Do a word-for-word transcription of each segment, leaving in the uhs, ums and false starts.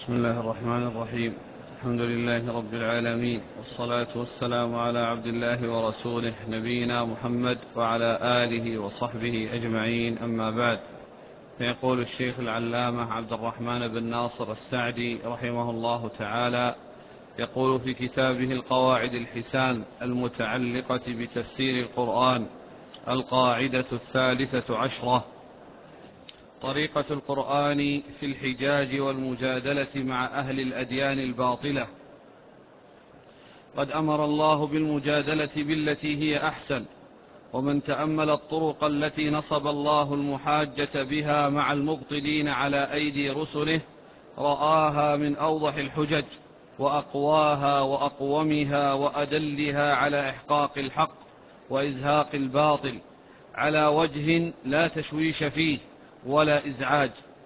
بسم الله الرحمن الرحيم. الحمد لله رب العالمين، والصلاة والسلام على عبد الله ورسوله نبينا محمد وعلى آله وصحبه أجمعين، أما بعد. فيقول الشيخ العلامة عبد الرحمن بن ناصر السعدي رحمه الله تعالى، يقول في كتابه القواعد الحسان المتعلقة بتفسير القرآن: القاعدة الثالثة عشرة: طريقة القرآن في الحجاج والمجادلة مع أهل الأديان الباطلة. قد أمر الله بالمجادلة بالتي هي أحسن، ومن تأمل الطرق التي نصب الله المحاجة بها مع المبطلين على أيدي رسله رآها من أوضح الحجج وأقواها وأقومها وأدلها على إحقاق الحق وإزهاق الباطل على وجه لا تشويش فيه ولا إزعاج.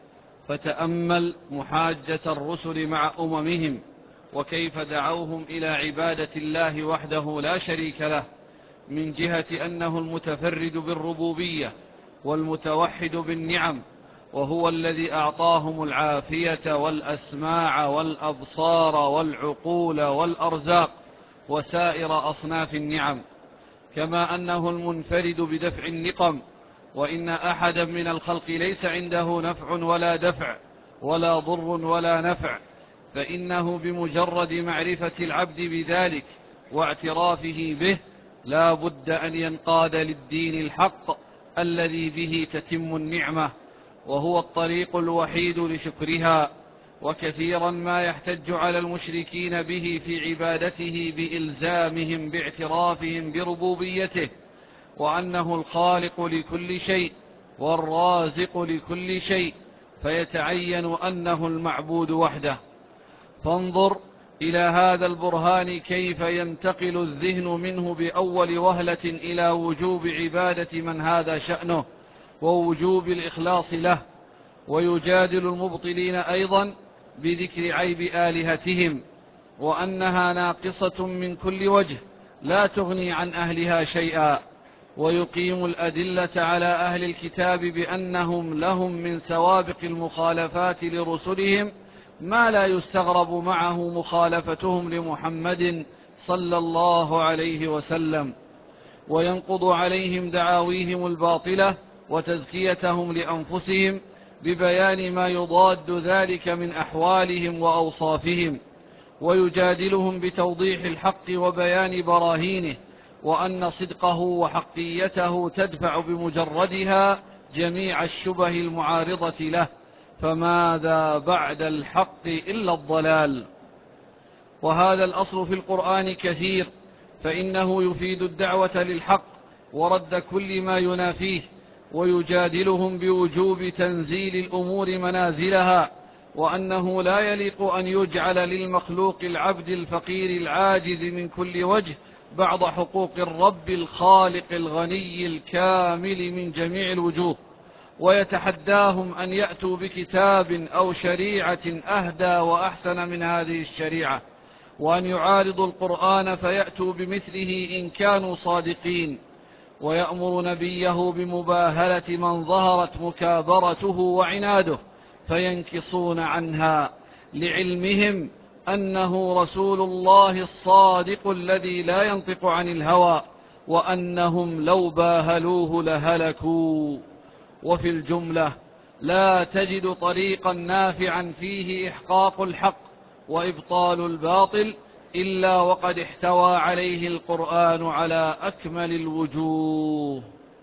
فتأمل محاجة الرسل مع أممهم، وكيف دعوهم إلى عبادة الله وحده لا شريك له، من جهة أنه المتفرد بالربوبية والمتوحد بالنعم، وهو الذي أعطاهم العافية والأسماع والأبصار والعقول والأرزاق وسائر أصناف النعم، كما أنه المنفرد بدفع النقم، وإن أحدا من الخلق ليس عنده نفع ولا دفع ولا ضر ولا نفع، فإنه بمجرد معرفة العبد بذلك واعترافه به لا بد أن ينقاد للدين الحق الذي به تتم النعمة، وهو الطريق الوحيد لشكرها. وكثيرا ما يحتج على المشركين به في عبادته بإلزامهم باعترافهم بربوبيته، وأنه الخالق لكل شيء والرازق لكل شيء، فيتعين أنه المعبود وحده. فانظر إلى هذا البرهان كيف ينتقل الذهن منه بأول وهلة إلى وجوب عبادة من هذا شأنه ووجوب الإخلاص له، ويجادل المبطلين أيضا بذكر عيب آلهتهم وأنها ناقصة من كل وجه لا تغني عن أهلها شيئا، ويقيم الأدلة على أهل الكتاب بأنهم لهم من سوابق المخالفات لرسلهم ما لا يستغرب معه مخالفتهم لمحمد صلى الله عليه وسلم، وينقض عليهم دعاويهم الباطلة وتزكيتهم لأنفسهم ببيان ما يضاد ذلك من أحوالهم وأوصافهم، ويجادلهم بتوضيح الحق وبيان براهينه، وأن صدقه وحقيته تدفع بمجردها جميع الشبه المعارضة له، فماذا بعد الحق إلا الضلال. وهذا الأصل في القرآن كثير، فإنه يفيد الدعوة للحق ورد كل ما ينافيه، ويجادلهم بوجوب تنزيل الأمور منازلها، وأنه لا يليق أن يجعل للمخلوق العبد الفقير العاجز من كل وجه بعض حقوق الرب الخالق الغني الكامل من جميع الوجوه، ويتحداهم أن يأتوا بكتاب أو شريعة أهدى وأحسن من هذه الشريعة، وأن يعارضوا القرآن فيأتوا بمثله إن كانوا صادقين، ويأمر نبيه بمباهلة من ظهرت مكابرته وعناده فينكصون عنها، لعلمهم أنه رسول الله الصادق الذي لا ينطق عن الهوى، وأنهم لو باهلوه لهلكوا. وفي الجملة لا تجد طريقا نافعا فيه إحقاق الحق وإبطال الباطل إلا وقد احتوى عليه القرآن على أكمل الوجوه.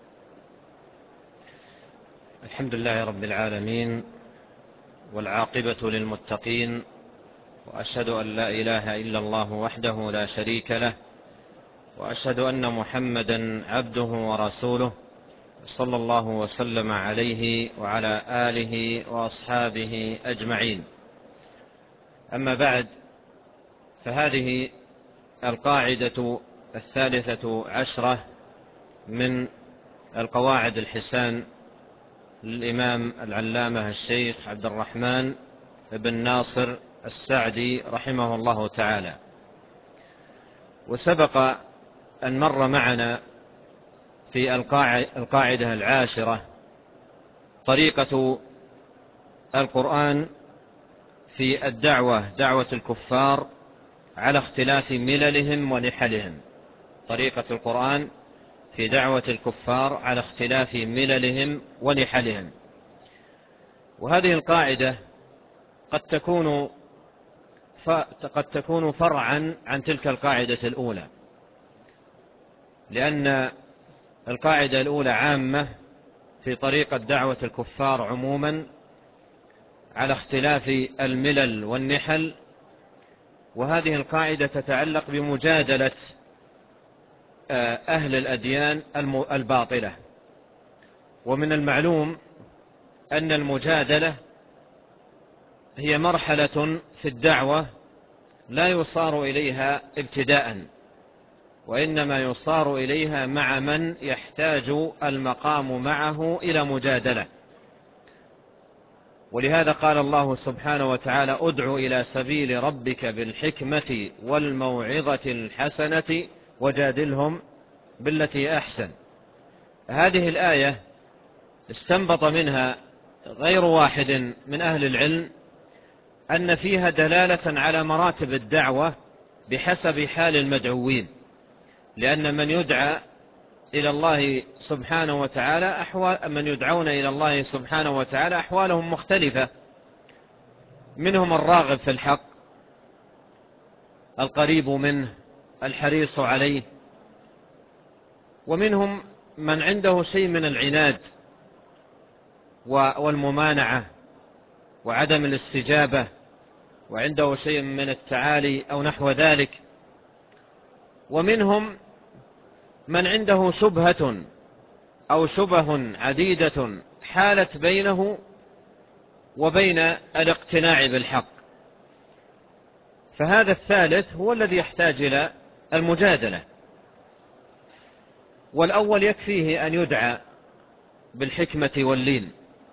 الحمد لله رب العالمين، والعاقبة للمتقين، وأشهد أن لا إله إلا الله وحده لا شريك له، وأشهد أن محمدا عبده ورسوله، صلى الله وسلم عليه وعلى آله وأصحابه أجمعين. أما بعد، فهذه القاعدة الثالثة عشرة من القواعد الحسان للإمام العلامة الشيخ عبد الرحمن بن ناصر السعدي رحمه الله تعالى. وسبق أن مر معنا في القاعدة العاشرة طريقة القرآن في الدعوة دعوة الكفار على اختلاف مللهم ونحلهم، طريقة القرآن في دعوة الكفار على اختلاف مللهم ونحلهم. وهذه القاعدة قد تكون قد تكون فرعا عن تلك القاعدة الأولى، لأن القاعدة الأولى عامة في طريقة دعوة الكفار عموما على اختلاف الملل والنحل، وهذه القاعدة تتعلق بمجادلة أهل الأديان الباطلة. ومن المعلوم أن المجادلة هي مرحلة في الدعوة لا يصار إليها ابتداء، وإنما يصار إليها مع من يحتاج المقام معه إلى مجادلة. ولهذا قال الله سبحانه وتعالى: ادع إلى سبيل ربك بالحكمة والموعظة الحسنة وجادلهم بالتي أحسن. هذه الآية استنبط منها غير واحد من أهل العلم أن فيها دلالة على مراتب الدعوة بحسب حال المدعوين، لأن من يدعى إلى الله سبحانه وتعالى أحوال من يدعون إلى الله سبحانه وتعالى أحوالهم مختلفة، منهم الراغب في الحق القريب منه الحريص عليه، ومنهم من عنده شيء من العناد والممانعة وعدم الاستجابة، وعنده شيء من التعالي أو نحو ذلك، ومنهم من عنده شبهة أو شبه عديدة حالت بينه وبين الاقتناع بالحق، فهذا الثالث هو الذي يحتاج إلى المجادلة. والأول يكفيه أن يدعى بالحكمة واللين،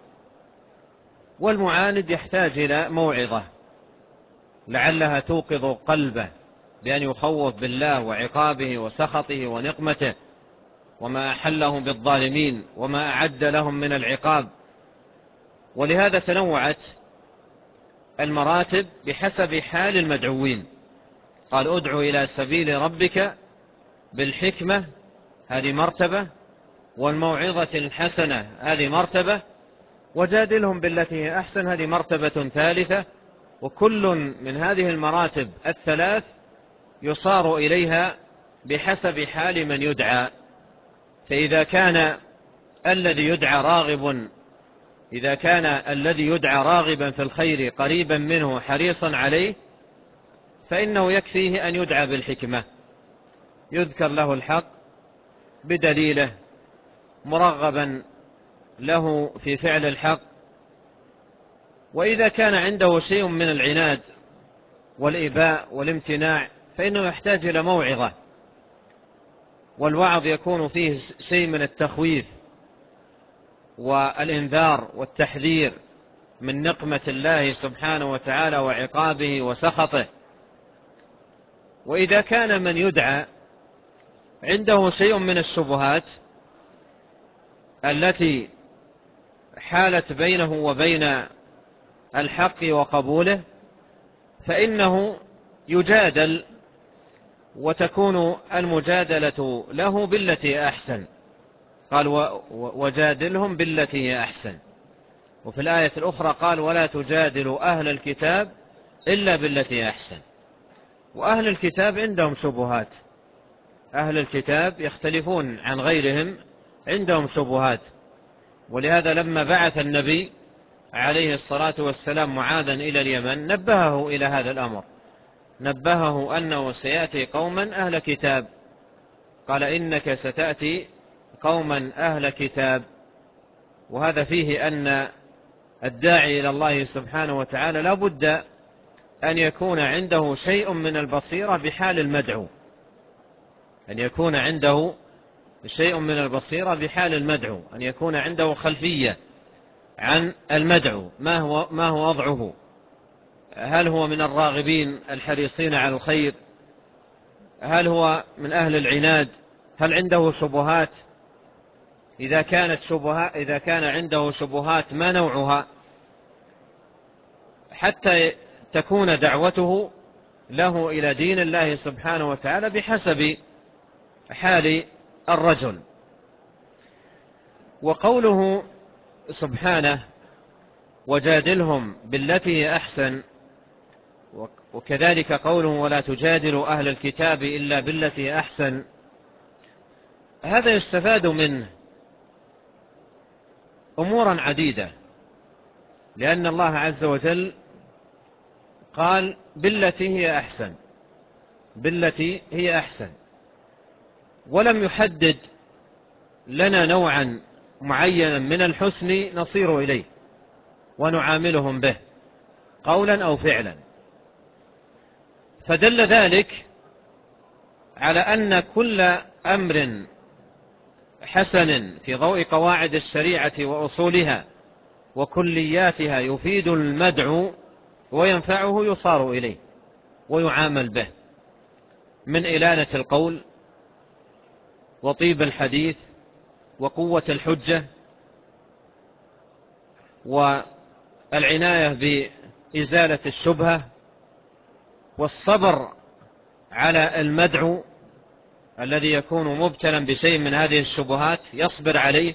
والمعاند يحتاج إلى موعظة لعلها توقظ قلبه بأن يخوف بالله وعقابه وسخطه ونقمته وما أحله بالظالمين وما أعد لهم من العقاب. ولهذا تنوعت المراتب بحسب حال المدعوين. قال: ادع إلى سبيل ربك بالحكمة، هذه مرتبة، والموعظة الحسنة، هذه مرتبة، وجادلهم بالتي هي أحسن، هذه مرتبة ثالثة. وكل من هذه المراتب الثلاث يصار إليها بحسب حال من يدعى. فإذا كان الذي يدعى راغب إذا كان الذي يدعى راغبا في الخير قريبا منه حريصا عليه، فإنه يكفيه أن يدعى بالحكمة، يذكر له الحق بدليله، مرغبا له في فعل الحق. وإذا كان عنده شيء من العناد والإباء والامتناع فإنه يحتاج إلى موعظة، والوعظ يكون فيه شيء من التخويف والإنذار والتحذير من نقمة الله سبحانه وتعالى وعقابه وسخطه. وإذا كان من يدعى عنده شيء من الشبهات التي حالت بينه وبين الحق وقبوله، فإنه يجادل، وتكون المجادلة له بالتي أحسن. قال: وجادلهم بالتي أحسن. وفي الآية الأخرى قال: ولا تجادلوا أهل الكتاب إلا بالتي أحسن. وأهل الكتاب عندهم شبهات، أهل الكتاب يختلفون عن غيرهم، عندهم شبهات. ولهذا لما بعث النبي عليه الصلاة والسلام معاذا إلى اليمن نبهه إلى هذا الأمر، نبهه أنه سيأتي قوما أهل كتاب، قال: إنك ستأتي قوما أهل كتاب. وهذا فيه أن الداعي إلى الله سبحانه وتعالى لا بد أن يكون عنده شيء من البصيرة بحال المدعو، أن يكون عنده شيء من البصيرة بحال المدعو، أن يكون عنده خلفية عن المدعو، ما هو ما هو وضعه، هل هو من الراغبين الحريصين على الخير، هل هو من أهل العناد، هل عنده شبهات. إذا كانت شبهات إذا كان عنده شبهات ما نوعها، حتى تكون دعوته له إلى دين الله سبحانه وتعالى بحسب حال الرجل. وقوله سبحانه وجادلهم بالتي هي أحسن، وكذلك قوله ولا تجادلوا أهل الكتاب إلا بالتي هي أحسن، هذا يستفاد منه أمورا عديدة، لأن الله عز وجل قال بالتي هي أحسن، بالتي هي أحسن، ولم يحدد لنا نوعا معينا من الحسن نصير إليه ونعاملهم به قولا أو فعلا، فدل ذلك على أن كل أمر حسن في ضوء قواعد الشريعة وأصولها وكلياتها يفيد المدعو وينفعه يصار إليه ويعامل به، من إلانة القول وطيب الحديث وقوة الحجة والعناية بإزالة الشبهة والصبر على المدعو الذي يكون مبتلا بشيء من هذه الشبهات، يصبر عليه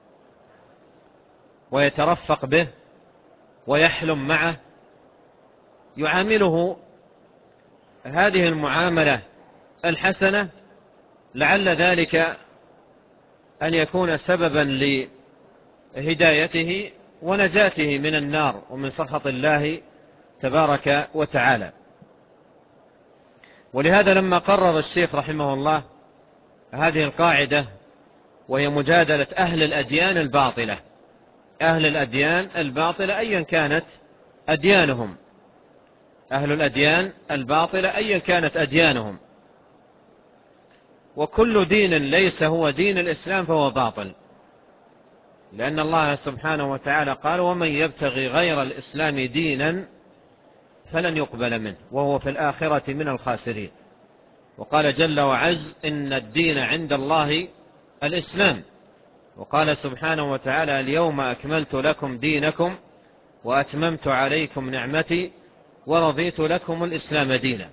ويترفق به ويحلم معه، يعامله هذه المعاملة الحسنة، لعل ذلك أن يكون سببا لهدايته ونجاته من النار ومن سخط الله تبارك وتعالى. ولهذا لما قرر الشيخ رحمه الله هذه القاعدة، وهي مجادلة أهل الأديان الباطلة، أهل الأديان الباطلة أيا كانت أديانهم، أهل الأديان الباطلة أيا كانت أديانهم، وكل دين ليس هو دين الإسلام فهو باطل، لأن الله سبحانه وتعالى قال ومن يبتغي غير الإسلام دينا فلن يقبل منه وهو في الآخرة من الخاسرين. وقال جل وعز إن الدين عند الله الإسلام. وقال سبحانه وتعالى اليوم أكملت لكم دينكم وأتممت عليكم نعمتي ورضيت لكم الإسلام دينا.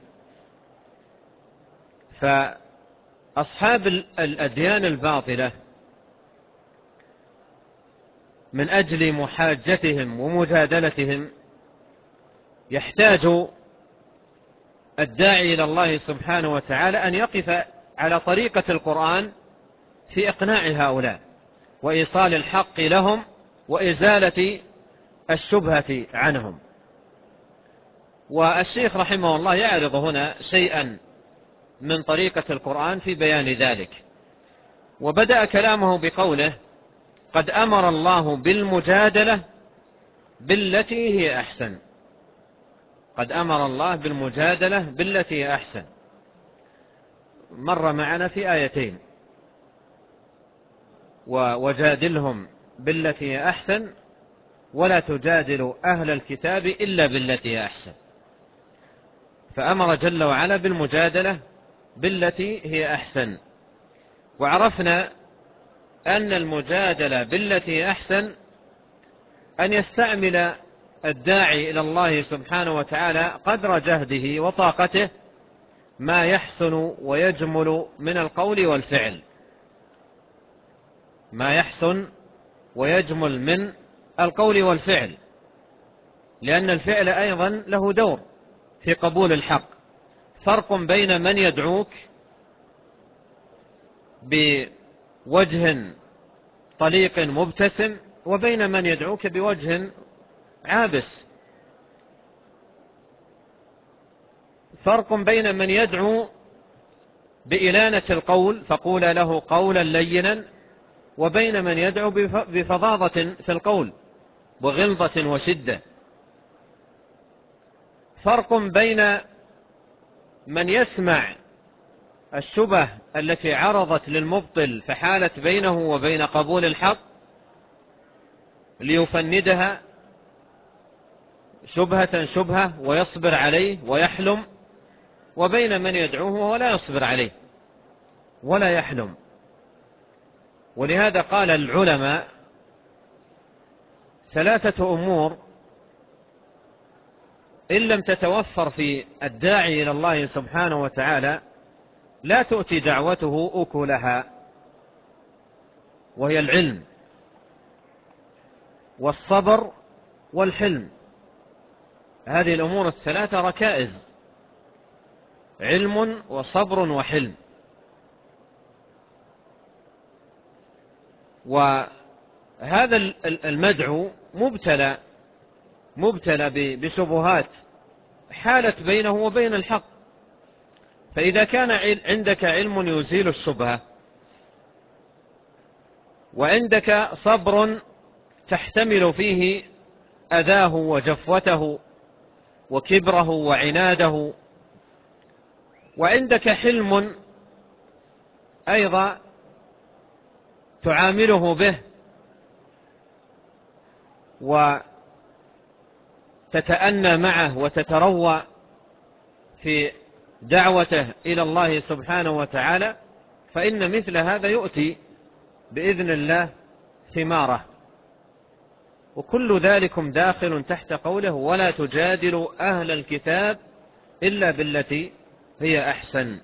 فأصحاب الأديان الباطلة من أجل محاجتهم ومجادلتهم يحتاج الداعي إلى الله سبحانه وتعالى أن يقف على طريقة القرآن في إقناع هؤلاء وإيصال الحق لهم وإزالة الشبهة عنهم. والشيخ رحمه الله يعرض هنا شيئا من طريقة القرآن في بيان ذلك، وبدأ كلامه بقوله قد أمر الله بالمجادلة بالتي هي أحسن. قد أمر الله بالمجادلة بالتي هي أحسن، مر معنا في آيتين، وجادلهم بالتي هي أحسن ولا تجادلوا أهل الكتاب إلا بالتي هي أحسن. فأمر جل وعلا بالمجادلة بالتي هي أحسن. وعرفنا أن المجادلة بالتي هي أحسن أن يستعمل الداعي إلى الله سبحانه وتعالى قدر جهده وطاقته ما يحسن ويجمل من القول والفعل، ما يحسن ويجمل من القول والفعل، لأن الفعل أيضا له دور في قبول الحق. فرق بين من يدعوك بوجه طليق مبتسم وبين من يدعوك بوجه عابس. فرق بين من يدعو بإلانة القول فقول له قولا لينا، وبين من يدعو بفظاظة في القول وغلظة وشدة. فرق بين من يسمع الشبه التي عرضت للمبطل فحالت بينه وبين قبول الحق ليفندها شبهة شبهة ويصبر عليه ويحلم، وبين من يدعوه ولا يصبر عليه ولا يحلم. ولهذا قال العلماء ثلاثة أمور إن لم تتوفر في الداعي إلى الله سبحانه وتعالى لا تؤتي دعوته أكلها، وهي العلم والصبر والحلم. هذه الأمور الثلاثة ركائز: علم وصبر وحلم. وهذا المدعو مبتلى مبتلى بشبهات حالت بينه وبين الحق، فإذا كان عندك علم يزيل الشبهة، وعندك صبر تحتمل فيه أذاه وجفوته وكبره وعناده، وعندك حلم أيضا تعامله به وتتأنى معه وتتروى في دعوته إلى الله سبحانه وتعالى، فإن مثل هذا يؤتي بإذن الله ثماره. وكل ذلكم داخل تحت قوله: ولا تجادلوا أهل الكتاب إلا بالتي هي أحسن.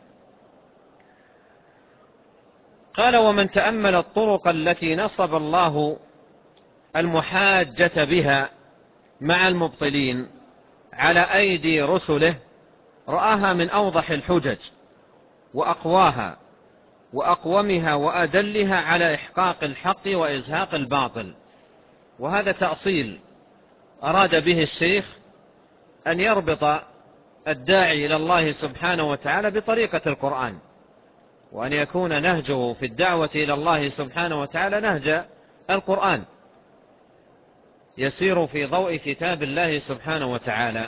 قال: ومن تأمل الطرق التي نصب الله المحاجة بها مع المبطلين على أيدي رسله رآها من أوضح الحجج وأقواها وأقومها وأدلها على إحقاق الحق وإزهاق الباطل. وهذا تأصيل أراد به الشيخ أن يربط الداعي إلى الله سبحانه وتعالى بطريقة القرآن، وأن يكون نهجه في الدعوة إلى الله سبحانه وتعالى نهج القرآن يسير في ضوء كتاب الله سبحانه وتعالى.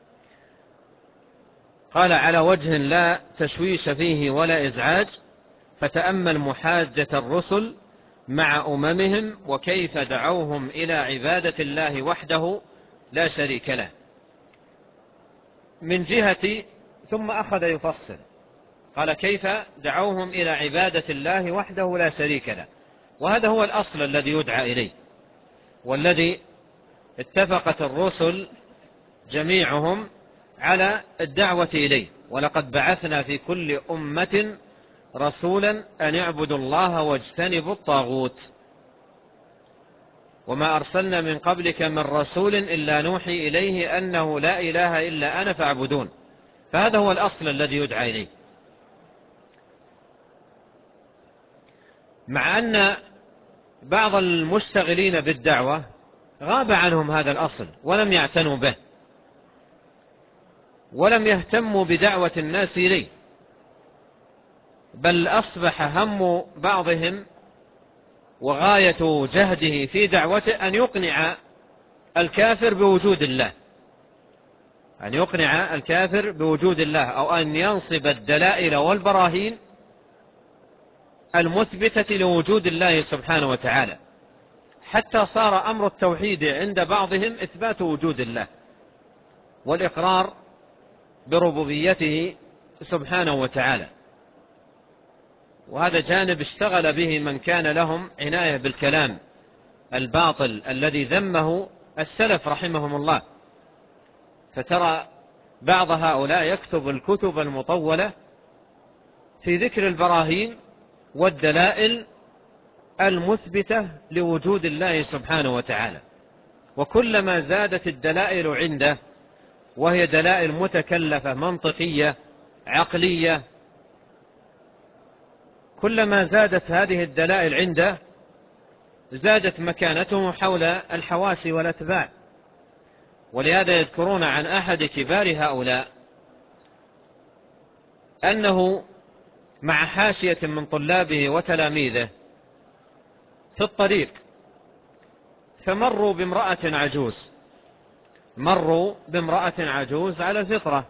قال: على وجه لا تشويش فيه ولا إزعاج، فتأمل محاجة الرسل مع أممهم وكيف دعوهم إلى عبادة الله وحده لا شريك له من جهة. ثم أخذ يفصل، قال: كيف دعوهم إلى عبادة الله وحده لا شريك له. وهذا هو الأصل الذي يدعى إليه، والذي اتفقت الرسل جميعهم على الدعوة إليه: ولقد بعثنا في كل أمة رسولا أن اعبدوا الله واجتنبوا الطاغوت وما أرسلنا من قبلك من رسول إلا نوحي إليه أنه لا إله إلا أنا فاعبدون. فهذا هو الأصل الذي يدعى إليه، مع أن بعض المشتغلين بالدعوة غاب عنهم هذا الأصل ولم يعتنوا به ولم يهتموا بدعوة الناس إليه، بل أصبح هم بعضهم وغاية جهده في دعوته أن يقنع الكافر بوجود الله أن يقنع الكافر بوجود الله أو أن ينصب الدلائل والبراهين المثبتة لوجود الله سبحانه وتعالى، حتى صار أمر التوحيد عند بعضهم إثبات وجود الله والإقرار بربوبيته سبحانه وتعالى. وهذا جانب اشتغل به من كان لهم عناية بالكلام الباطل الذي ذمه السلف رحمهم الله. فترى بعض هؤلاء يكتب الكتب المطولة في ذكر البراهين والدلائل المثبتة لوجود الله سبحانه وتعالى، وكلما زادت الدلائل عنده وهي دلائل متكلفة منطقية عقلية، كلما زادت هذه الدلائل عنده زادت مكانته حول الحواس والأتباع. ولهذا يذكرون عن أحد كبار هؤلاء أنه مع حاشية من طلابه وتلاميذه في الطريق فمروا بامرأة عجوز مروا بامرأة عجوز على الفطرة،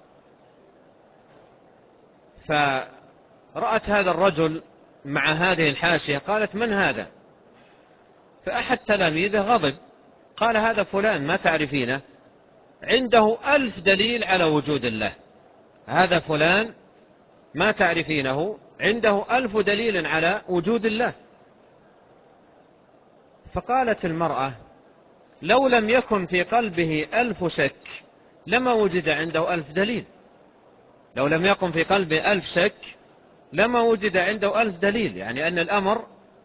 فرأت هذا الرجل مع هذه الحاشية قالت: من هذا؟ فأحد تلاميذه غضب، قال: هذا فلان ما تعرفينه، عنده ألف دليل على وجود الله. هذا فلان ما تعرفينه عنده ألف دليل على وجود الله. فقالت المرأة: لو لم يكن في قلبه ألف شك لما وجد عنده ألف دليل. لو لم يقم في قلبه ألف شك لما وجد عنده ألف دليل، يعني أن الأمر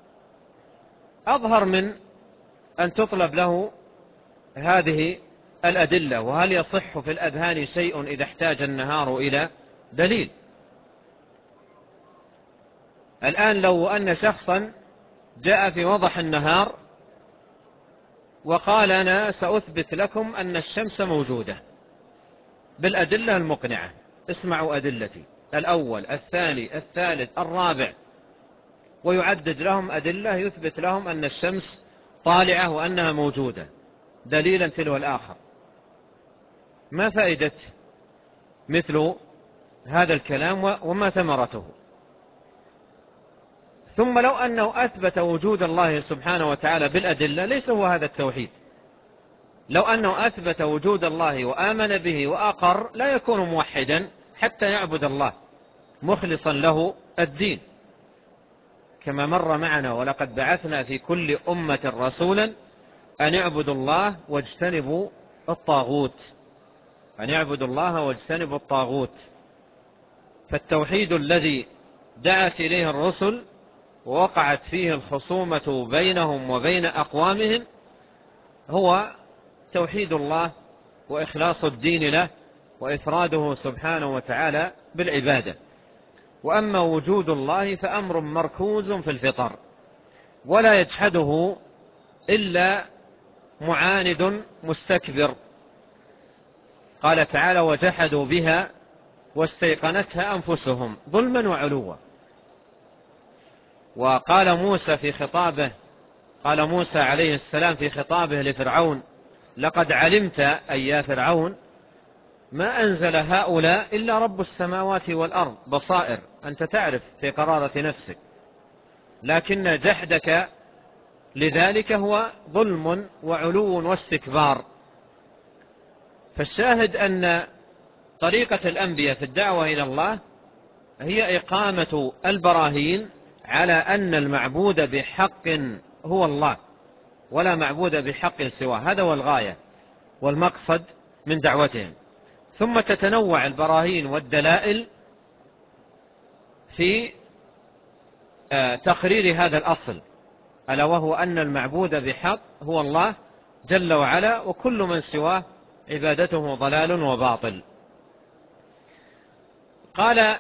أظهر من أن تطلب له هذه الأدلة. وهل يصح في الأذهان شيء إذا احتاج النهار إلى دليل؟ الآن لو أن شخصا جاء في وضح النهار وقال أنا سأثبت لكم أن الشمس موجودة بالأدلة المقنعة، اسمعوا أدلتي، الأول الثاني الثالث الرابع، ويعدد لهم أدلة يثبت لهم أن الشمس طالعة وأنها موجودة دليلا تلو الآخر، ما فائدة مثل هذا الكلام وما ثمرته؟ ثم لو أنه أثبت وجود الله سبحانه وتعالى بالأدلة ليس هو هذا التوحيد. لو أنه أثبت وجود الله وآمن به وأقر لا يكون موحدا حتى يعبد الله مخلصا له الدين، كما مر معنا ولقد بعثنا في كل أمة رسولا أن اعبدوا الله واجتنبوا الطاغوت، أن اعبدوا الله واجتنبوا الطاغوت. فالتوحيد الذي دعت إليه الرسل ووقعت فيه الخصومة بينهم وبين أقوامهم هو توحيد الله وإخلاص الدين له وإفراده سبحانه وتعالى بالعبادة. وأما وجود الله فأمر مركوز في الفطر ولا يجحده إلا معاند مستكبر. قال تعالى وجحدوا بها واستيقنتها أنفسهم ظلما وعلوا. وقال موسى في خطابه قال موسى عليه السلام في خطابه لفرعون لقد علمت أي يا فرعون ما أنزل هؤلاء إلا رب السماوات والأرض بصائر، أنت تعرف في قرارة نفسك، لكن جحدك لذلك هو ظلم وعلو واستكبار. فالشاهد أن طريقة الأنبياء في الدعوة إلى الله هي إقامة البراهين على أن المعبود بحق هو الله ولا معبود بحق سواه، هذا هو الغاية والمقصد من دعوتهم. ثم تتنوع البراهين والدلائل في تقرير هذا الأصل، ألا وهو أن المعبود بحق هو الله جل وعلا، وكل من سواه عبادته ضلال وباطل. قال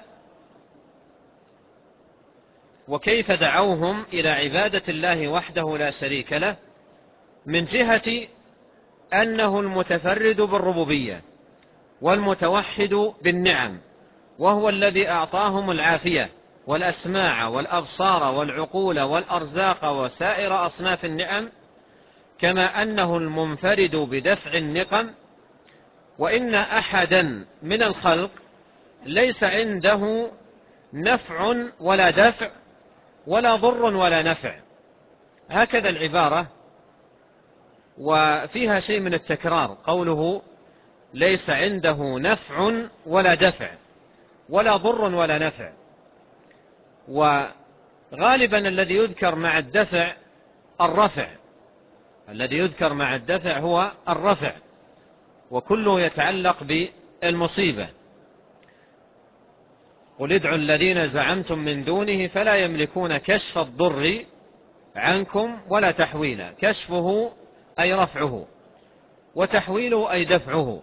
وكيف دعوهم إلى عبادة الله وحده لا شريك له من جهة أنه المتفرد بالربوبية والمتوحد بالنعم، وهو الذي أعطاهم العافية والأسماع والأبصار والعقول والأرزاق وسائر أصناف النعم، كما أنه المنفرد بدفع النقم. وإن أحدا من الخلق ليس عنده نفع ولا دفع ولا ضر ولا نفع، هكذا العبارة وفيها شيء من التكرار، قوله ليس عنده نفع ولا دفع ولا ضر ولا نفع. وغالبا الذي يذكر مع الدفع الرفع، الذي يذكر مع الدفع هو الرفع، وكله يتعلق بالمصيبة. قل ادعوا الذين زعمتم من دونه فلا يملكون كشف الضر عنكم ولا تحويلا، كشفه أي رفعه وتحويله أي دفعه.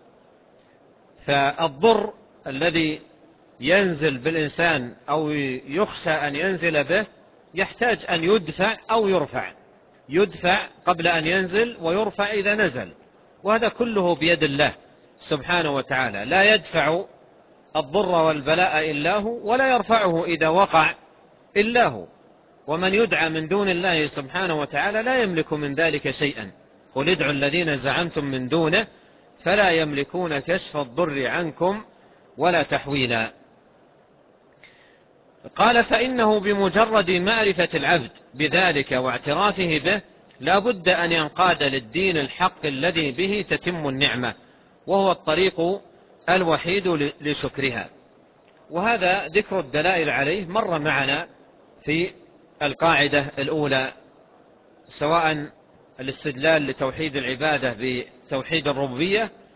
فالضر الذي ينزل بالإنسان أو يخشى أن ينزل به يحتاج أن يدفع أو يرفع، يدفع قبل أن ينزل ويرفع إذا نزل، وهذا كله بيد الله سبحانه وتعالى، لا يدفع الضر والبلاء إلا هو ولا يرفعه إذا وقع إلا هو. ومن يدعى من دون الله سبحانه وتعالى لا يملك من ذلك شيئا. قل ادعوا الذين زعمتم من دونه فلا يملكون كشف الضر عنكم ولا تحويلا. قال فإنه بمجرد معرفة العبد بذلك واعترافه به لا بد أن ينقاد للدين الحق الذي به تتم النعمة، وهو الطريق الوحيد لشكرها. وهذا ذكر الدلائل عليه مر معنا في القاعدة الأولى، سواء الاستدلال لتوحيد العبادة بتوحيد الربوبية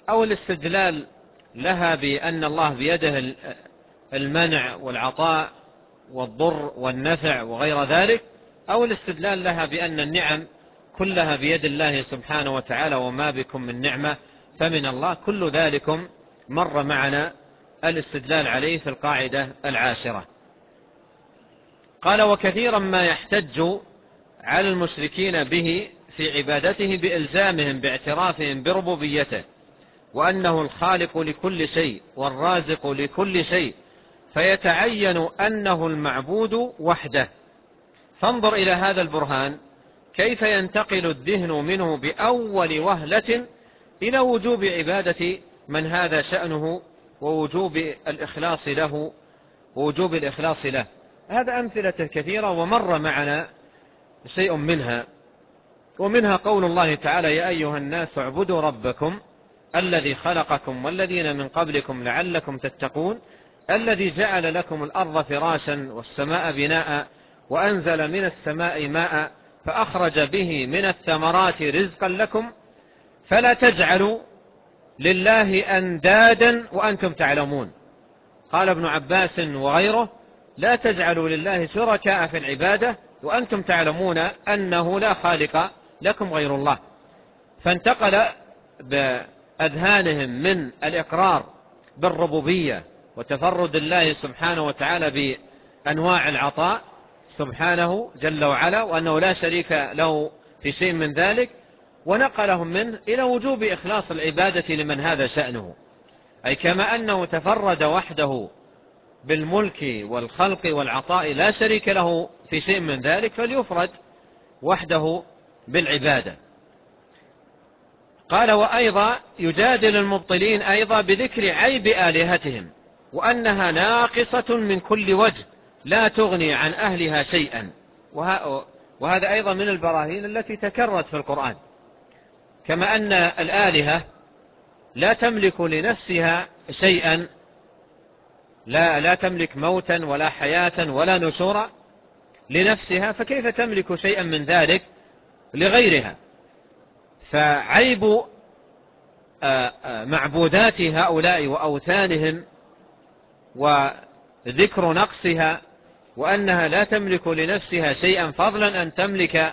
أو الاستدلال لها بأن الله بيده المنع والعطاء والضر والنفع وغير ذلك، أو الاستدلال لها بأن النعم كلها بيد الله سبحانه وتعالى وما بكم من نعمة فمن الله. كل ذلكم مر معنا الاستدلال عليه في القاعدة العاشرة. قال: وكثيرا ما يحتج على المشركين به في عبادته بإلزامهم باعترافهم بربوبيته وأنه الخالق لكل شيء والرازق لكل شيء، فيتعين أنه المعبود وحده. فانظر إلى هذا البرهان كيف ينتقل الذهن منه بأول وهلة إلى وجوب عبادة من هذا شأنه ووجوب الإخلاص له ووجوب الإخلاص له. هذا أمثلة كثيرة ومر معنا شيء منها، ومنها قول الله تعالى: يا أيها الناس اعبدوا ربكم الذي خلقكم والذين من قبلكم لعلكم تتقون الذي جعل لكم الأرض فراشا والسماء بناء وأنزل من السماء ماء فأخرج به من الثمرات رزقا لكم فلا تجعلوا لله أندادا وأنتم تعلمون. قال ابن عباس وغيره: لا تجعلوا لله شركاء في العبادة وأنتم تعلمون أنه لا خالق لكم غير الله. فانتقل بأذهانهم من الإقرار بالربوبية وتفرد الله سبحانه وتعالى بأنواع العطاء سبحانه جل وعلا وأنه لا شريك له في شيء من ذلك، ونقلهم منه إلى وجوب إخلاص العبادة لمن هذا شأنه، أي كما أنه تفرد وحده بالملك والخلق والعطاء لا شريك له في شيء من ذلك، فليفرد وحده بالعبادة. قال: وأيضا يجادل المبطلين أيضا بذكر عيب آلهتهم وأنها ناقصة من كل وجه لا تغني عن أهلها شيئا. وهذا أيضا من البراهين التي تكررت في القرآن، كما أن الآلهة لا تملك لنفسها شيئا، لا, لا تملك موتا ولا حياة ولا نشورا لنفسها، فكيف تملك شيئا من ذلك لغيرها؟ فعيب معبودات هؤلاء وأوثانهم وذكر نقصها وأنها لا تملك لنفسها شيئا فضلا أن تملك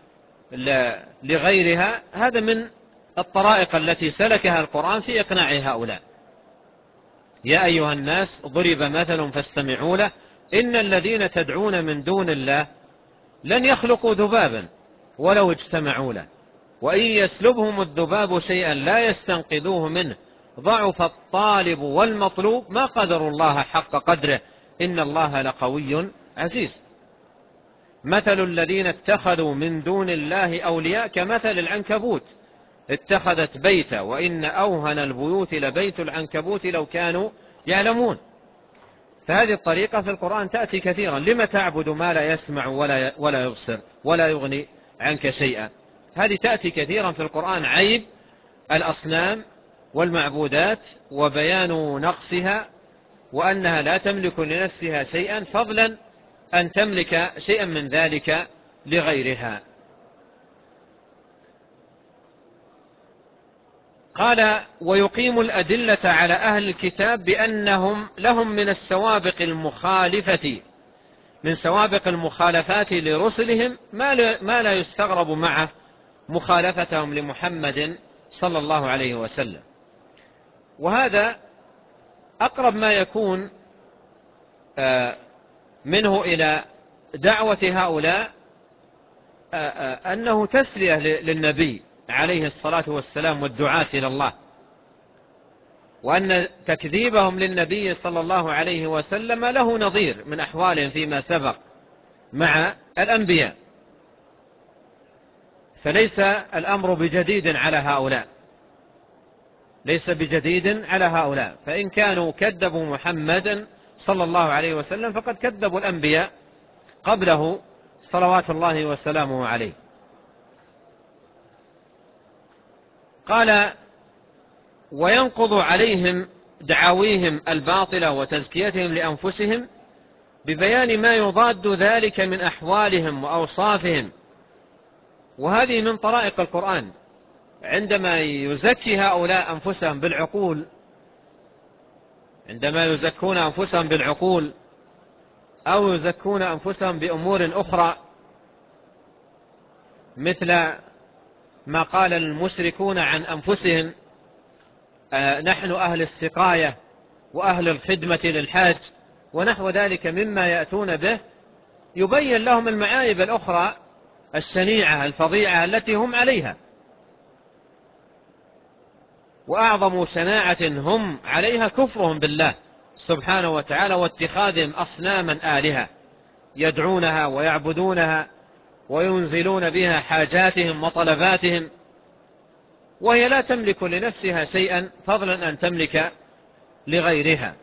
لغيرها، هذا من الطرائق التي سلكها القرآن في إقناع هؤلاء. يا أيها الناس ضرب مثل فاستمعوا له إن الذين تدعون من دون الله لن يخلقوا ذبابا ولو اجتمعوا له وإن يسلبهم الذباب شيئا لا يستنقذوه منه ضعف الطالب والمطلوب ما قدروا الله حق قدره إن الله لقوي عزيز. مثل الذين اتخذوا من دون الله أولياء كمثل العنكبوت اتخذت بيتا وإن أوهن البيوت لبيت العنكبوت لو كانوا يعلمون. فهذه الطريقة في القرآن تأتي كثيرا: لما تعبد ما لا يسمع ولا ولا يبصر ولا يغني عنك شيئا. هذه تأتي كثيرا في القرآن، عيب الأصنام والمعبودات وبيان نقصها وأنها لا تملك لنفسها شيئا فضلا أن تملك شيئا من ذلك لغيرها. قال: ويقيم الأدلة على أهل الكتاب بأنهم لهم من السوابق المخالفة من سوابق المخالفات لرسلهم ما لا يستغرب معه مخالفتهم لمحمد صلى الله عليه وسلم. وهذا أقرب ما يكون منه إلى دعوة هؤلاء أنه تسلية للنبي عليه الصلاة والسلام والدعاة إلى الله، وأن تكذيبهم للنبي صلى الله عليه وسلم له نظير من أحوالهم فيما سبق مع الأنبياء، فليس الأمر بجديد على هؤلاء ليس بجديد على هؤلاء فإن كانوا كذبوا محمدا صلى الله عليه وسلم فقد كذبوا الأنبياء قبله صلوات الله وسلامه عليه. قال: وينقض عليهم دعاويهم الباطلة وتزكيتهم لأنفسهم ببيان ما يضاد ذلك من أحوالهم وأوصافهم. وهذه من طرائق القرآن عندما يزكي هؤلاء أنفسهم بالعقول عندما يزكون أنفسهم بالعقول أو يزكون أنفسهم بأمور أخرى، مثل ما قال المشركون عن أنفسهم آه نحن أهل السقاية وأهل الخدمة للحاج ونحو ذلك مما يأتون به، يبين لهم المعايب الأخرى الشنيعة الفظيعة التي هم عليها، وأعظم شناعة هم عليها كفرهم بالله سبحانه وتعالى واتخاذهم أصناما آلهة يدعونها ويعبدونها وينزلون بها حاجاتهم وطلباتهم، وهي لا تملك لنفسها شيئا فضلا أن تملك لغيرها.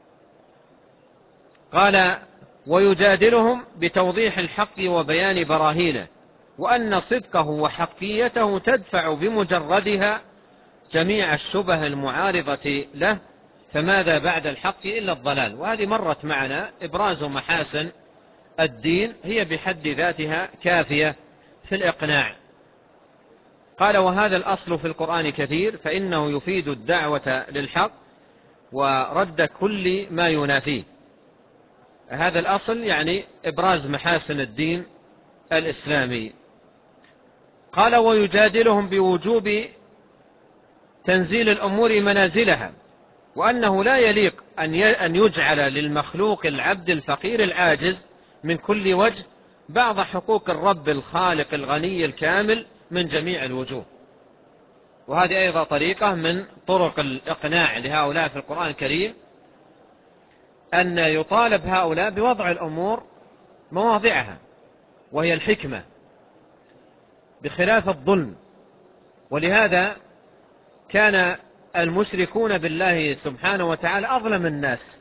قال ويجادلهم بتوضيح الحق وبيان براهينه، وأن صدقه وحقيته تدفع بمجردها جميع الشبه المعارضة له، فماذا بعد الحق إلا الضلال. وهذه مرت معنا، إبراز محاسن الدين هي بحد ذاتها كافية في الإقناع. قال وهذا الأصل في القرآن كثير، فإنه يفيد الدعوة للحق ورد كل ما ينافيه. هذا الأصل يعني إبراز محاسن الدين الإسلامي. قال ويجادلهم بوجوب تنزيل الأمور منازلها، وأنه لا يليق أن يجعل للمخلوق العبد الفقير العاجز من كل وجه بعض حقوق الرب الخالق الغني الكامل من جميع الوجوه. وهذه أيضا طريقة من طرق الإقناع لهؤلاء في القرآن الكريم، أن يطالب هؤلاء بوضع الأمور مواضعها، وهي الحكمة بخلاف الظلم. ولهذا كان المشركون بالله سبحانه وتعالى أظلم الناس.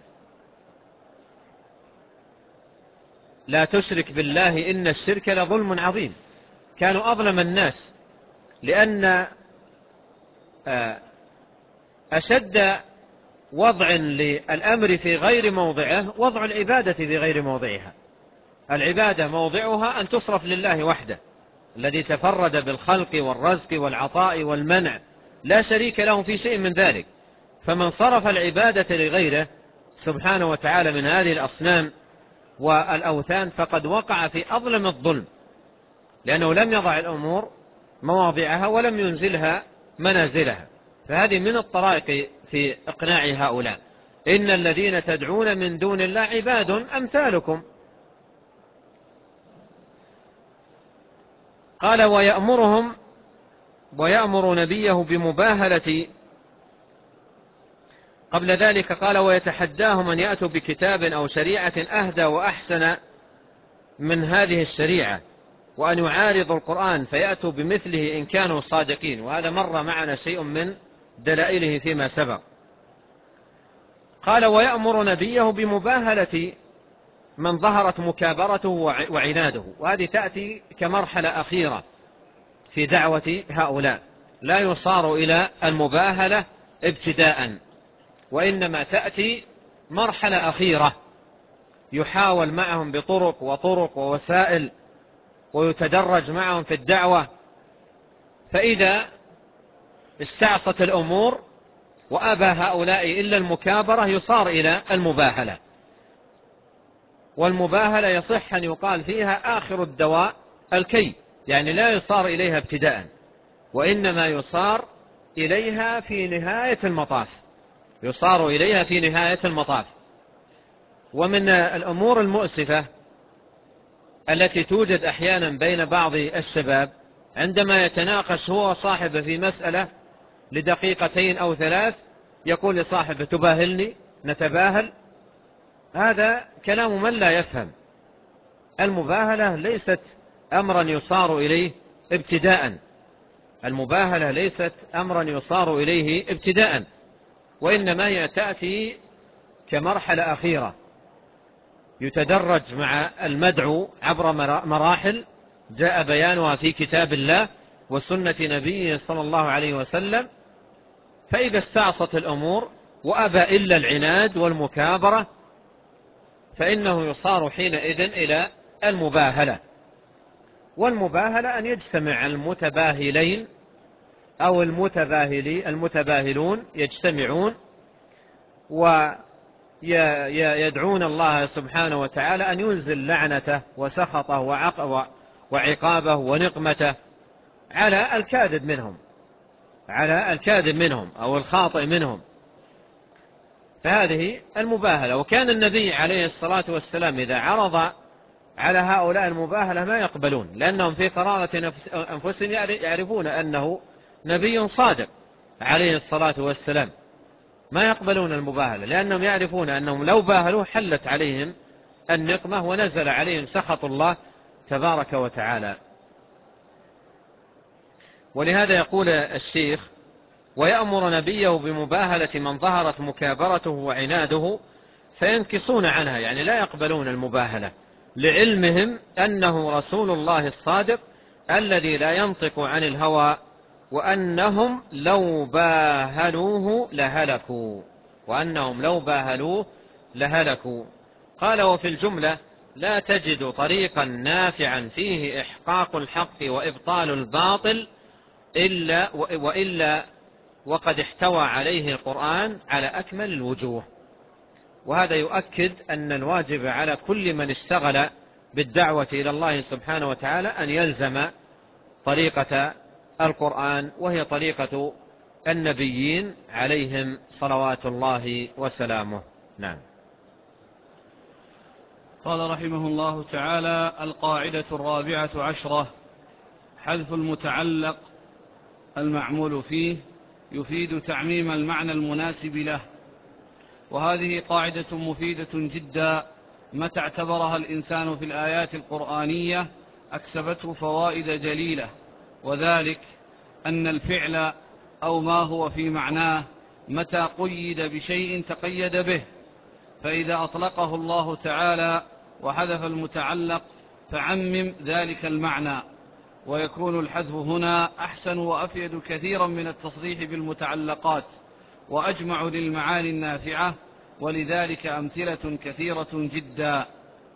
لا تشرك بالله إن الشرك لظلم عظيم. كانوا أظلم الناس، لأن أشد وضع للأمر في غير موضعه وضع العبادة في غير موضعها. العبادة موضعها أن تصرف لله وحده الذي تفرد بالخلق والرزق والعطاء والمنع، لا شريك له في شيء من ذلك. فمن صرف العبادة لغيره سبحانه وتعالى من هذه الأصنام والأوثان فقد وقع في أظلم الظلم، لأنه لم يضع الأمور مواضعها ولم ينزلها منازلها. فهذه من الطرائق في إقناع هؤلاء. إن الذين تدعون من دون الله عباد أمثالكم. قال ويأمرهم ويأمر نبيه بمباهلة. قبل ذلك قال ويتحداهم أن يأتوا بكتاب أو شريعة أهدى وأحسن من هذه الشريعة، وأن يعارضوا القرآن فيأتوا بمثله إن كانوا صادقين. وهذا مر معنا شيء من دلائله فيما سبق. قال ويأمر نبيه بمباهلة من ظهرت مكابرته وعناده. وهذه تأتي كمرحلة أخيرة في دعوة هؤلاء، لا يصار إلى المباهلة ابتداء، وإنما تأتي مرحلة أخيرة يحاول معهم بطرق وطرق ووسائل، ويتدرج معهم في الدعوة. فإذا استعصت الأمور وأبى هؤلاء إلا المكابرة يصار إلى المباهلة. والمباهلة يصح أن يقال فيها آخر الدواء الكي، يعني لا يصار إليها ابتداء، وإنما يصار إليها في نهاية المطاف يصار إليها في نهاية المطاف. ومن الأمور المؤسفة التي توجد أحيانا بين بعض الشباب عندما يتناقش هو صاحبه في مسألة لدقيقتين أو ثلاث، يقول لصاحبه تباهلني، نتباهل. هذا كلام من لا يفهم. المباهلة ليست أمرا يصار إليه ابتداء المباهلة ليست أمرا يصار إليه ابتداء وإنما هي تأتي كمرحلة أخيرة يتدرج مع المدعو عبر مراحل جاء بيانها في كتاب الله وسنة نبيه صلى الله عليه وسلم. فإذا استعصت الأمور وأبى إلا العناد والمكابرة فإنه يصار حينئذ إلى المباهلة. والمباهلة أن يجتمع المتباهلين أو المتباهلي المتباهلون يجتمعون ويدعون الله سبحانه وتعالى أن ينزل لعنته وسخطه وعقابه ونقمته على الكاذب منهم على الكاذب منهم أو الخاطئ منهم. فهذه المباهلة. وكان النبي عليه الصلاة والسلام إذا عرض على هؤلاء المباهلة ما يقبلون، لأنهم في قرارة أنفسهم يعرفون أنه نبي صادق عليه الصلاة والسلام، ما يقبلون المباهلة، لأنهم يعرفون أنهم لو باهلوا حلت عليهم النقمة ونزل عليهم سخط الله تبارك وتعالى. ولهذا يقول الشيخ: ويأمر نبيه بمباهلة من ظهرت مكابرته وعناده فينكصون عنها، يعني لا يقبلون المباهلة، لعلمهم أنه رسول الله الصادق الذي لا ينطق عن الهوى، وأنهم لو باهلوه لهلكوا وأنهم لو باهلوه لهلكوا. قال: وفي الجملة لا تجد طريقا نافعا فيه إحقاق الحق وإبطال الباطل إلا وإلا وقد احتوى عليه القرآن على أكمل الوجوه. وهذا يؤكد أن الواجب على كل من اشتغل بالدعوة إلى الله سبحانه وتعالى أن يلزم طريقة القرآن، وهي طريقة النبيين عليهم صلوات الله وسلامه. نعم. قال رحمه الله تعالى: القاعدة الرابعة عشرة: حذف المتعلق المعمول فيه يفيد تعميم المعنى المناسب له. وهذه قاعدة مفيدة جدا، متى اعتبرها الإنسان في الآيات القرآنية أكسبته فوائد جليلة، وذلك أن الفعل أو ما هو في معناه متى قيد بشيء تقيد به، فإذا أطلقه الله تعالى وحذف المتعلق فعمم ذلك المعنى، ويكون الحذف هنا أحسن وأفيد كثيرا من التصريح بالمتعلقات وأجمع للمعاني النافعة. ولذلك أمثلة كثيرة جدا،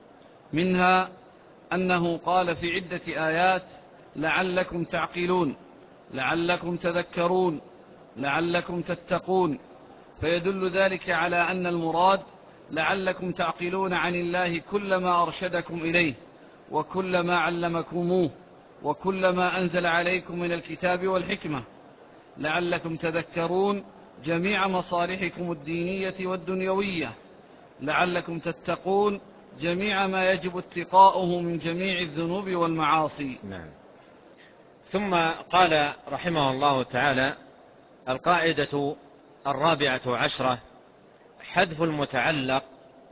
منها أنه قال في عدة آيات: لعلكم تعقلون، لعلكم تذكرون، لعلكم تتقون، فيدل ذلك على أن المراد لعلكم تعقلون عن الله كل ما أرشدكم إليه وكل ما علمكموه وكل ما أنزل عليكم من الكتاب والحكمة، لعلكم تذكرون جميع مصالحكم الدينية والدنيوية، لعلكم تتقون جميع ما يجب اتقاؤه من جميع الذنوب والمعاصي. نعم. ثم قال رحمه الله تعالى: القاعدة الرابعة عشرة: حذف المتعلق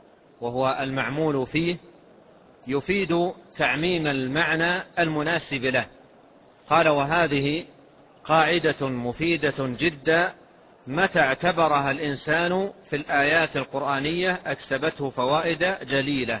وهو المعمول فيه يفيد تعميم المعنى المناسب له. قال: وهذه قاعدة مفيدة جدا، متى اعتبرها الإنسان في الآيات القرآنية أكسبته فوائد جليلة.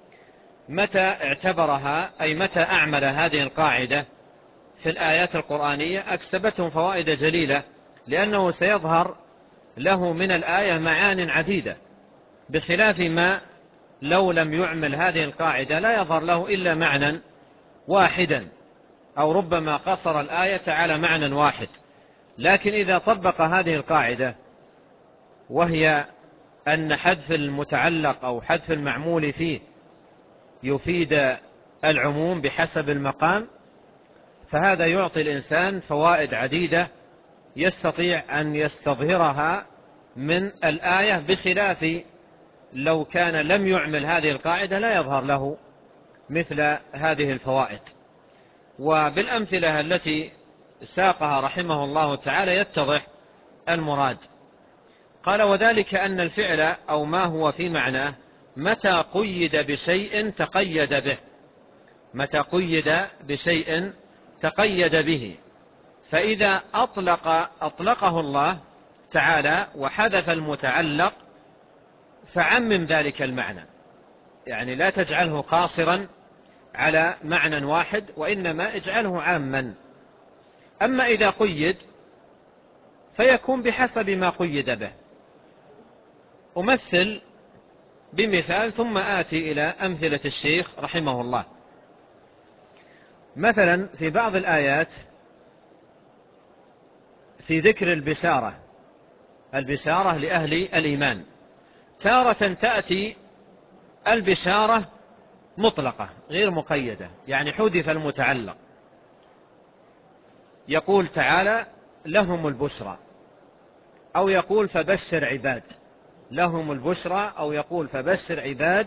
متى اعتبرها أي متى أعمل هذه القاعدة في الآيات القرآنية أكسبته فوائد جليلة، لأنه سيظهر له من الآية معان عديدة، بخلاف ما لو لم يعمل هذه القاعدة لا يظهر له إلا معنى واحدا، أو ربما قصر الآية على معنى واحد. لكن إذا طبق هذه القاعدة، وهي أن حذف المتعلق أو حذف المعمول فيه يفيد العموم بحسب المقام، فهذا يعطي الإنسان فوائد عديدة يستطيع أن يستظهرها من الآية، بخلاف لو كان لم يعمل هذه القاعدة لا يظهر له مثل هذه الفوائد. وبالأمثلة التي ساقها رحمه الله تعالى يتضح المراد. قال: وذلك أن الفعل أو ما هو في معناه متى قيد بشيء تقيد به، متى قيد بشيء تقيد به، فإذا أطلق أطلقه الله تعالى وحذف المتعلق فعمم ذلك المعنى، يعني لا تجعله قاصرا على معنى واحد، وإنما اجعله عاما. أما إذا قيد فيكون بحسب ما قيد به. أمثل بمثال ثم آتي إلى أمثلة الشيخ رحمه الله. مثلا في بعض الآيات في ذكر البشارة البشارة لأهل الإيمان. تارة تأتي البشارة مطلقة غير مقيدة، يعني حذف المتعلق. يقول تعالى لهم البشرى، أو يقول فبشر عباد. لهم البشرى أو يقول فبشر عباد،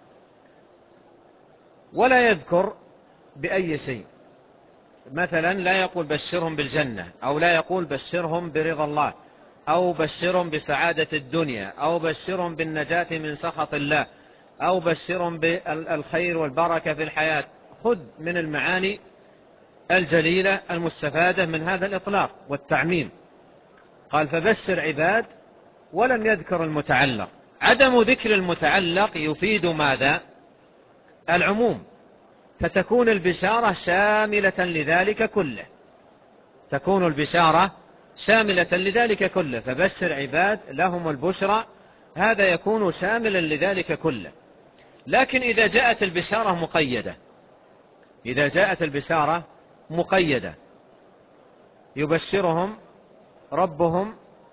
ولا يذكر بأي شيء. مثلا لا يقول بشرهم بالجنة، أو لا يقول بشرهم برضا الله، أو بشرهم بسعادة الدنيا، أو بشرهم بالنجاة من سخط الله، أو بشرهم بالخير والبركة في الحياة. خذ من المعاني الجليلة المستفادة من هذا الإطلاق والتعميم. قال فبشر عباد ولم يذكر المتعلق. عدم ذكر المتعلق يفيد ماذا؟ العموم، فتكون البشارة شاملة لذلك كله. تكون البشارة شاملة لذلك كله. فبشر عباد لهم البشرى، هذا يكون شاملا لذلك كله. لكن إذا جاءت البشارة مقيدة، إذا جاءت البشارة مقيدة يبشرهم ربهم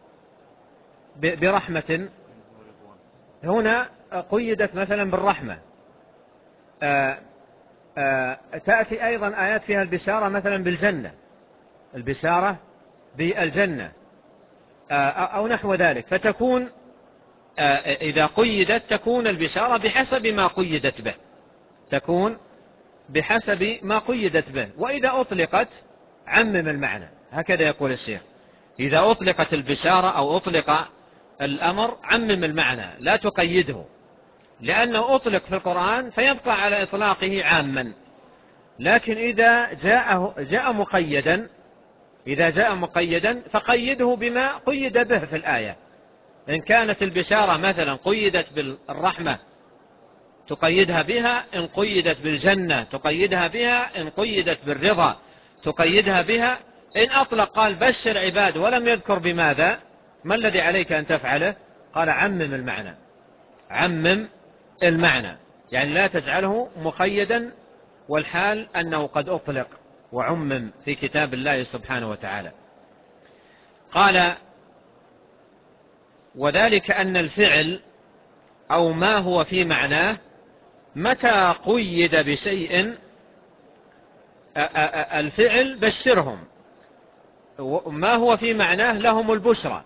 برحمة، هنا قيدت مثلا بالرحمة. آآ آآ تأتي أيضا آيات فيها البشارة مثلا بالجنة، البشارة بالجنة أو نحو ذلك. فتكون إذا قيدت تكون البشارة بحسب ما قيدت به، تكون بحسب ما قيدت به. وإذا أطلقت عمم المعنى، هكذا يقول الشيخ. إذا أطلقت البشارة أو أطلق الأمر عمم المعنى، لا تقيده، لأنه أطلق في القرآن فيبقى على إطلاقه عاما. لكن إذا جاء, جاء مقيدا إذا جاء مقيدا فقيده بما قيد به في الآية. إن كانت البشارة مثلا قيدت بالرحمة تقيدها بها، إن قيدت بالجنة تقيدها بها، إن قيدت بالرضا تقيدها بها. إن أطلق قال بشر عباد ولم يذكر بماذا، ما الذي عليك أن تفعله؟ قال عمم المعنى، عمم المعنى، يعني لا تجعله مقيدا والحال أنه قد أطلق وعمم في كتاب الله سبحانه وتعالى. قال وذلك أن الفعل أو ما هو في معناه متى قيد بشيء، الفعل بشرهم، ما هو في معناه لهم البشرى.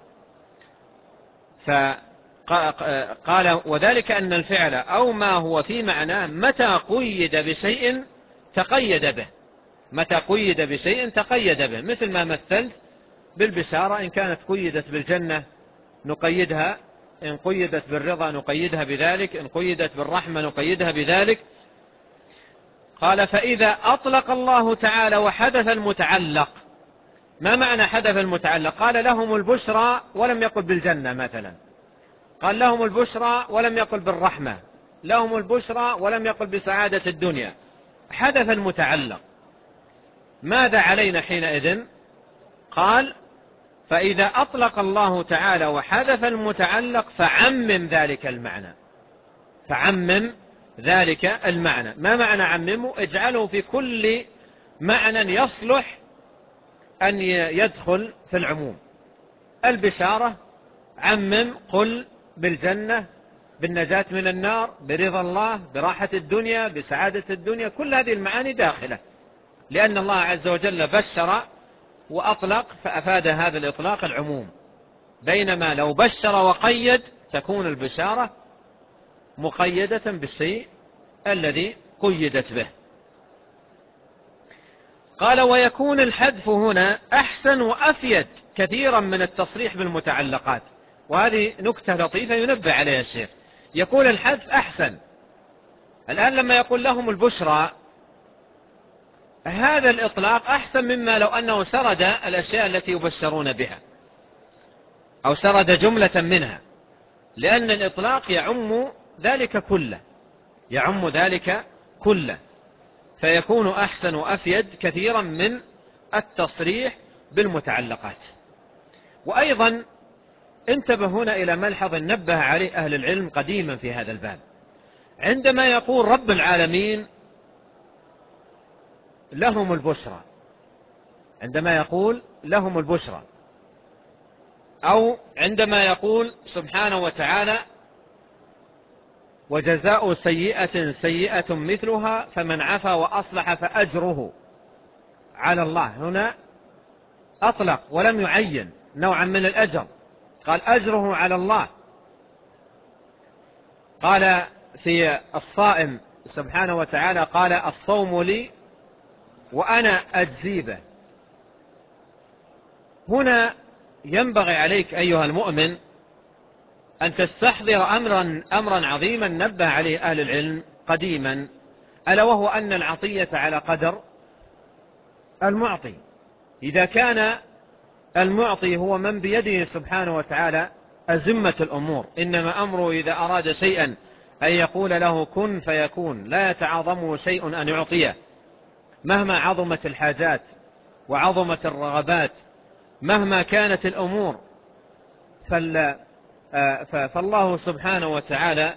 فقال وذلك أن الفعل أو ما هو في معناه متى قيد بشيء تقيد به، متى قيد بشيء تقيد به. مثل ما مثلت بالبشارة، إن كانت قيدت بالجنة نقيدها، إن قيدت بالرضا نقيدها بذلك، إن قيدت بالرحمة نقيدها بذلك. قال فإذا أطلق الله تعالى وحدث المتعلق. ما معنى حدث المتعلق؟ قال لهم البشرى ولم يقل بالجنة مثلا، قال لهم البشرى ولم يقل بالرحمة، لهم البشرى ولم يقل بسعادة الدنيا. حدث المتعلق، ماذا علينا حينئذ؟ قال فإذا أطلق الله تعالى وحدث المتعلق فعمم ذلك المعنى، فعمم ذلك المعنى. ما معنى عممه؟ اجعله في كل معنى يصلح أن يدخل في العموم. البشارة عمم، قل بالجنة، بالنجاة من النار، برضا الله، براحة الدنيا، بسعادة الدنيا، كل هذه المعاني داخلة، لأن الله عز وجل بشر وأطلق فأفاد هذا الإطلاق العموم. بينما لو بشر وقيد تكون البشارة مقيدة بالشيء الذي قيدت به. قال ويكون الحذف هنا أحسن وأفيد كثيرا من التصريح بالمتعلقات. وهذه نكتة لطيفة ينبه عليها الشيخ. يقول الحذف أحسن. الآن لما يقول لهم البشرى، هذا الإطلاق أحسن مما لو أنه سرد الأشياء التي يبشرون بها أو سرد جملة منها، لأن الإطلاق يعم ذلك كله، يعم ذلك كله، فيكون أحسن وأفيد كثيرا من التصريح بالمتعلقات. وأيضا انتبه هنا إلى ملحظ نبه عليه أهل العلم قديما في هذا الباب. عندما يقول رب العالمين لهم البشرى، عندما يقول لهم البشرى أو عندما يقول سبحانه وتعالى وجزاء سيئة سيئة مثلها فمن عفا وأصلح فأجره على الله. هنا أطلق ولم يعين نوعا من الأجر، قال أجره على الله. قال في الصائم سبحانه وتعالى قال الصوم لي وأنا أجزي به. هنا ينبغي عليك أيها المؤمن أن تستحضر أمرا, أمرا عظيما نبه عليه أهل العلم قديما، ألا وهو أن العطية على قدر المعطي. إذا كان المعطي هو من بيده سبحانه وتعالى أزمة الأمور، إنما أمره إذا أراد شيئا أن يقول له كن فيكون، لا يتعاظمه شيء أن يعطيه مهما عظمت الحاجات وعظمت الرغبات، مهما كانت الأمور. فالله سبحانه وتعالى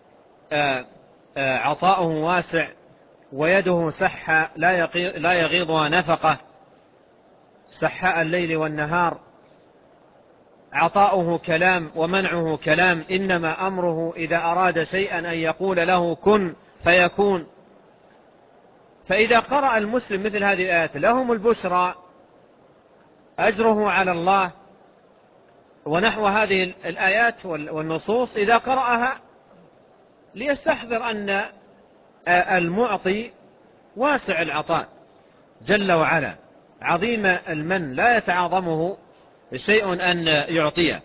عطاؤه واسع ويده سحة لا يغيضها نفقة، سحاء الليل والنهار. عطاؤه كلام ومنعه كلام، إنما أمره إذا أراد شيئا أن يقول له كن فيكون. فإذا قرأ المسلم مثل هذه الآيات لهم البشرى أجره على الله ونحو هذه الآيات والنصوص، إذا قرأها ليستحضر أن المعطي واسع العطاء جل وعلا، عظيم المن، لا يتعاظمه شيء أن يعطيه.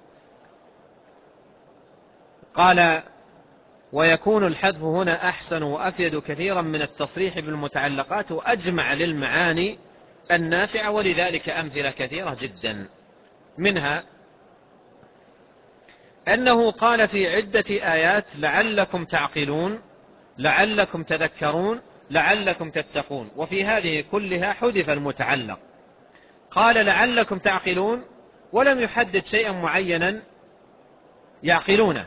قال ويكون الحذف هنا أحسن وأفيد كثيرا من التصريح بالمتعلقات وأجمع للمعاني النافعة، ولذلك أمثلة كثيرة جدا. منها أنه قال في عدة آيات لعلكم تعقلون، لعلكم تذكرون، لعلكم تتقون، وفي هذه كلها حذف المتعلق. قال لعلكم تعقلون ولم يحدد شيئا معينا يعقلونه،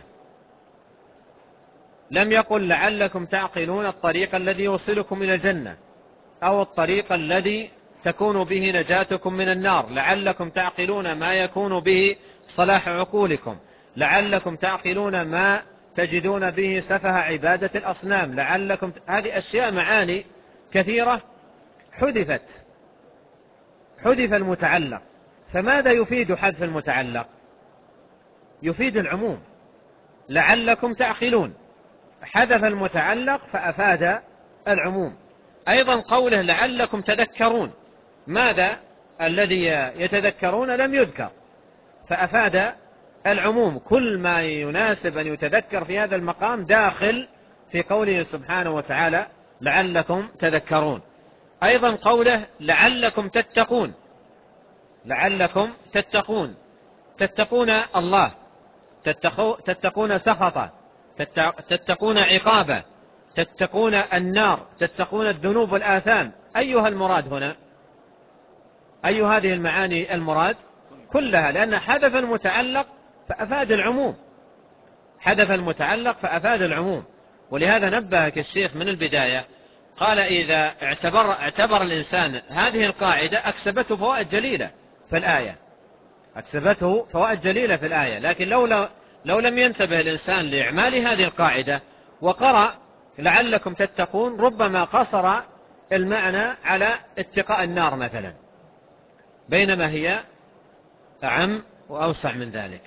لم يقل لعلكم تعقلون الطريق الذي يوصلكم إلى الجنة أو الطريق الذي تكون به نجاتكم من النار، لعلكم تعقلون ما يكون به صلاح عقولكم، لعلكم تعقلون ما تجدون به سفه عبادة الأصنام، لعلكم. هذه أشياء معاني كثيرة حذفت، حذف المتعلق. فماذا يفيد حذف المتعلق؟ يفيد العموم. لعلكم تعقلون حذف المتعلق فأفاد العموم. أيضا قوله لعلكم تذكرون، ماذا الذي يتذكرون لم يذكر فأفاد العموم. كل ما يناسب أن يتذكر في هذا المقام داخل في قوله سبحانه وتعالى لعلكم تذكرون. أيضا قوله لعلكم تتقون، لعلكم تتقون، تتقون الله، تتقون سخطه، تتقون عقابه، تتقون النار، تتقون الذنوب والآثام. أيها المراد هنا؟ أي هذه المعاني المراد؟ كلها، لأن حذف المتعلق فأفاد العموم، حذف المتعلق فأفاد العموم. ولهذا نبهك الشيخ من البداية، قال إذا اعتبر, اعتبر الإنسان هذه القاعدة أكسبته فوائد جليلة في الآية، أكسبته فوائد جليلة في الآية. لكن لو, لو لم ينتبه الإنسان لإعمال هذه القاعدة وقرأ لعلكم تتقون، ربما قصر المعنى على اتقاء النار مثلا، بينما هي أعم وأوسع من ذلك.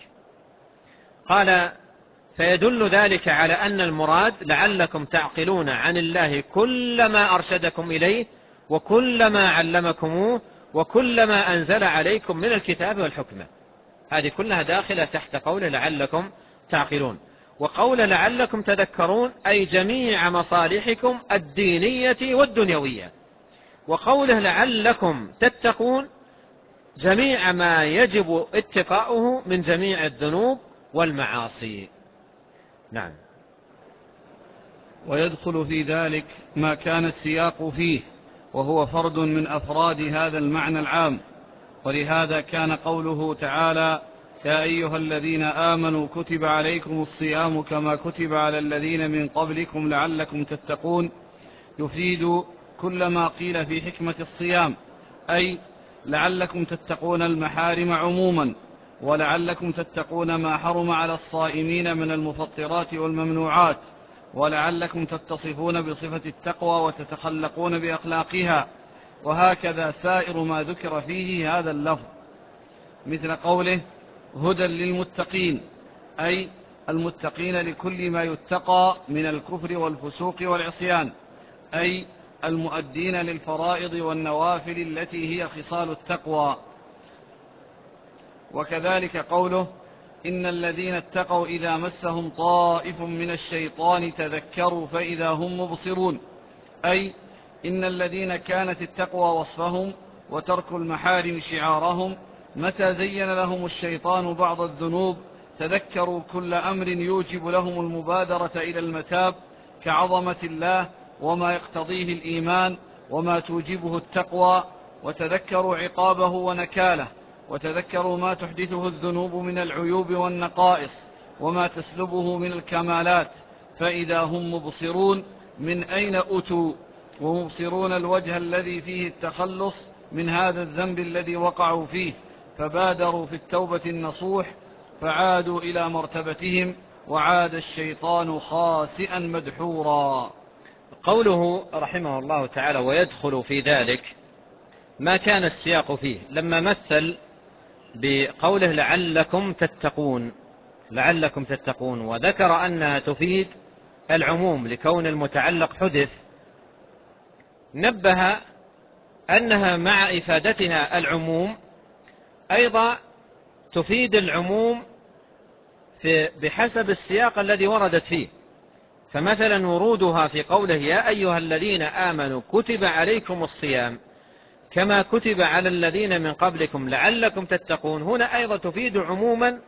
قال فيدل ذلك على أن المراد لعلكم تعقلون عن الله كل ما أرشدكم إليه وكل ما علمكموه وكل ما أنزل عليكم من الكتاب والحكمة. هذه كلها داخلة تحت قوله لعلكم تعقلون. وقول لعلكم تذكرون أي جميع مصالحكم الدينية والدنيوية. وقوله لعلكم تتقون جميع ما يجب اتقاؤه من جميع الذنوب والمعاصي. نعم. ويدخل في ذلك ما كان السياق فيه، وهو فرد من أفراد هذا المعنى العام. ولهذا كان قوله تعالى يا أيها الذين آمنوا كتب عليكم الصيام كما كتب على الذين من قبلكم لعلكم تتقون يفيد كل ما قيل في حكمة الصيام، أي لعلكم تتقون المحارم عموما، ولعلكم تتقون ما حرم على الصائمين من المفطرات والممنوعات، ولعلكم تتصفون بصفة التقوى وتتخلقون بأخلاقها. وهكذا سائر ما ذكر فيه هذا اللفظ، مثل قوله هدى للمتقين، أي المتقين لكل ما يتقى من الكفر والفسوق والعصيان، أي المؤدين للفرائض والنوافل التي هي خصال التقوى. وكذلك قوله إن الذين اتقوا إذا مسهم طائف من الشيطان تذكروا فإذا هم مبصرون، أي إن الذين كانت التقوى وصفهم وترك المحارم شعارهم، متى زين لهم الشيطان بعض الذنوب تذكروا كل أمر يوجب لهم المبادرة إلى المتاب كعظمة الله وما يقتضيه الإيمان وما توجبه التقوى، وتذكروا عقابه ونكاله، وتذكروا ما تحدثه الذنوب من العيوب والنقائص وما تسلبه من الكمالات، فإذا هم مبصرون من أين أتوا، ومبصرون الوجه الذي فيه التخلص من هذا الذنب الذي وقعوا فيه، فبادروا في التوبة النصوح فعادوا إلى مرتبتهم، وعاد الشيطان خاسئا مدحورا. قوله رحمه الله تعالى ويدخل في ذلك ما كان السياق فيه، لما مثل بقوله لعلكم تتقون لعلكم تتقون وذكر أنها تفيد العموم لكون المتعلق حذف، نبه أنها مع إفادتها العموم أيضا تفيد العموم بحسب السياق الذي وردت فيه. فمثلا ورودها في قوله يا أيها الذين آمنوا كتب عليكم الصيام كما كتب على الذين من قبلكم لعلكم تتقون، هنا أيضا تفيد عموما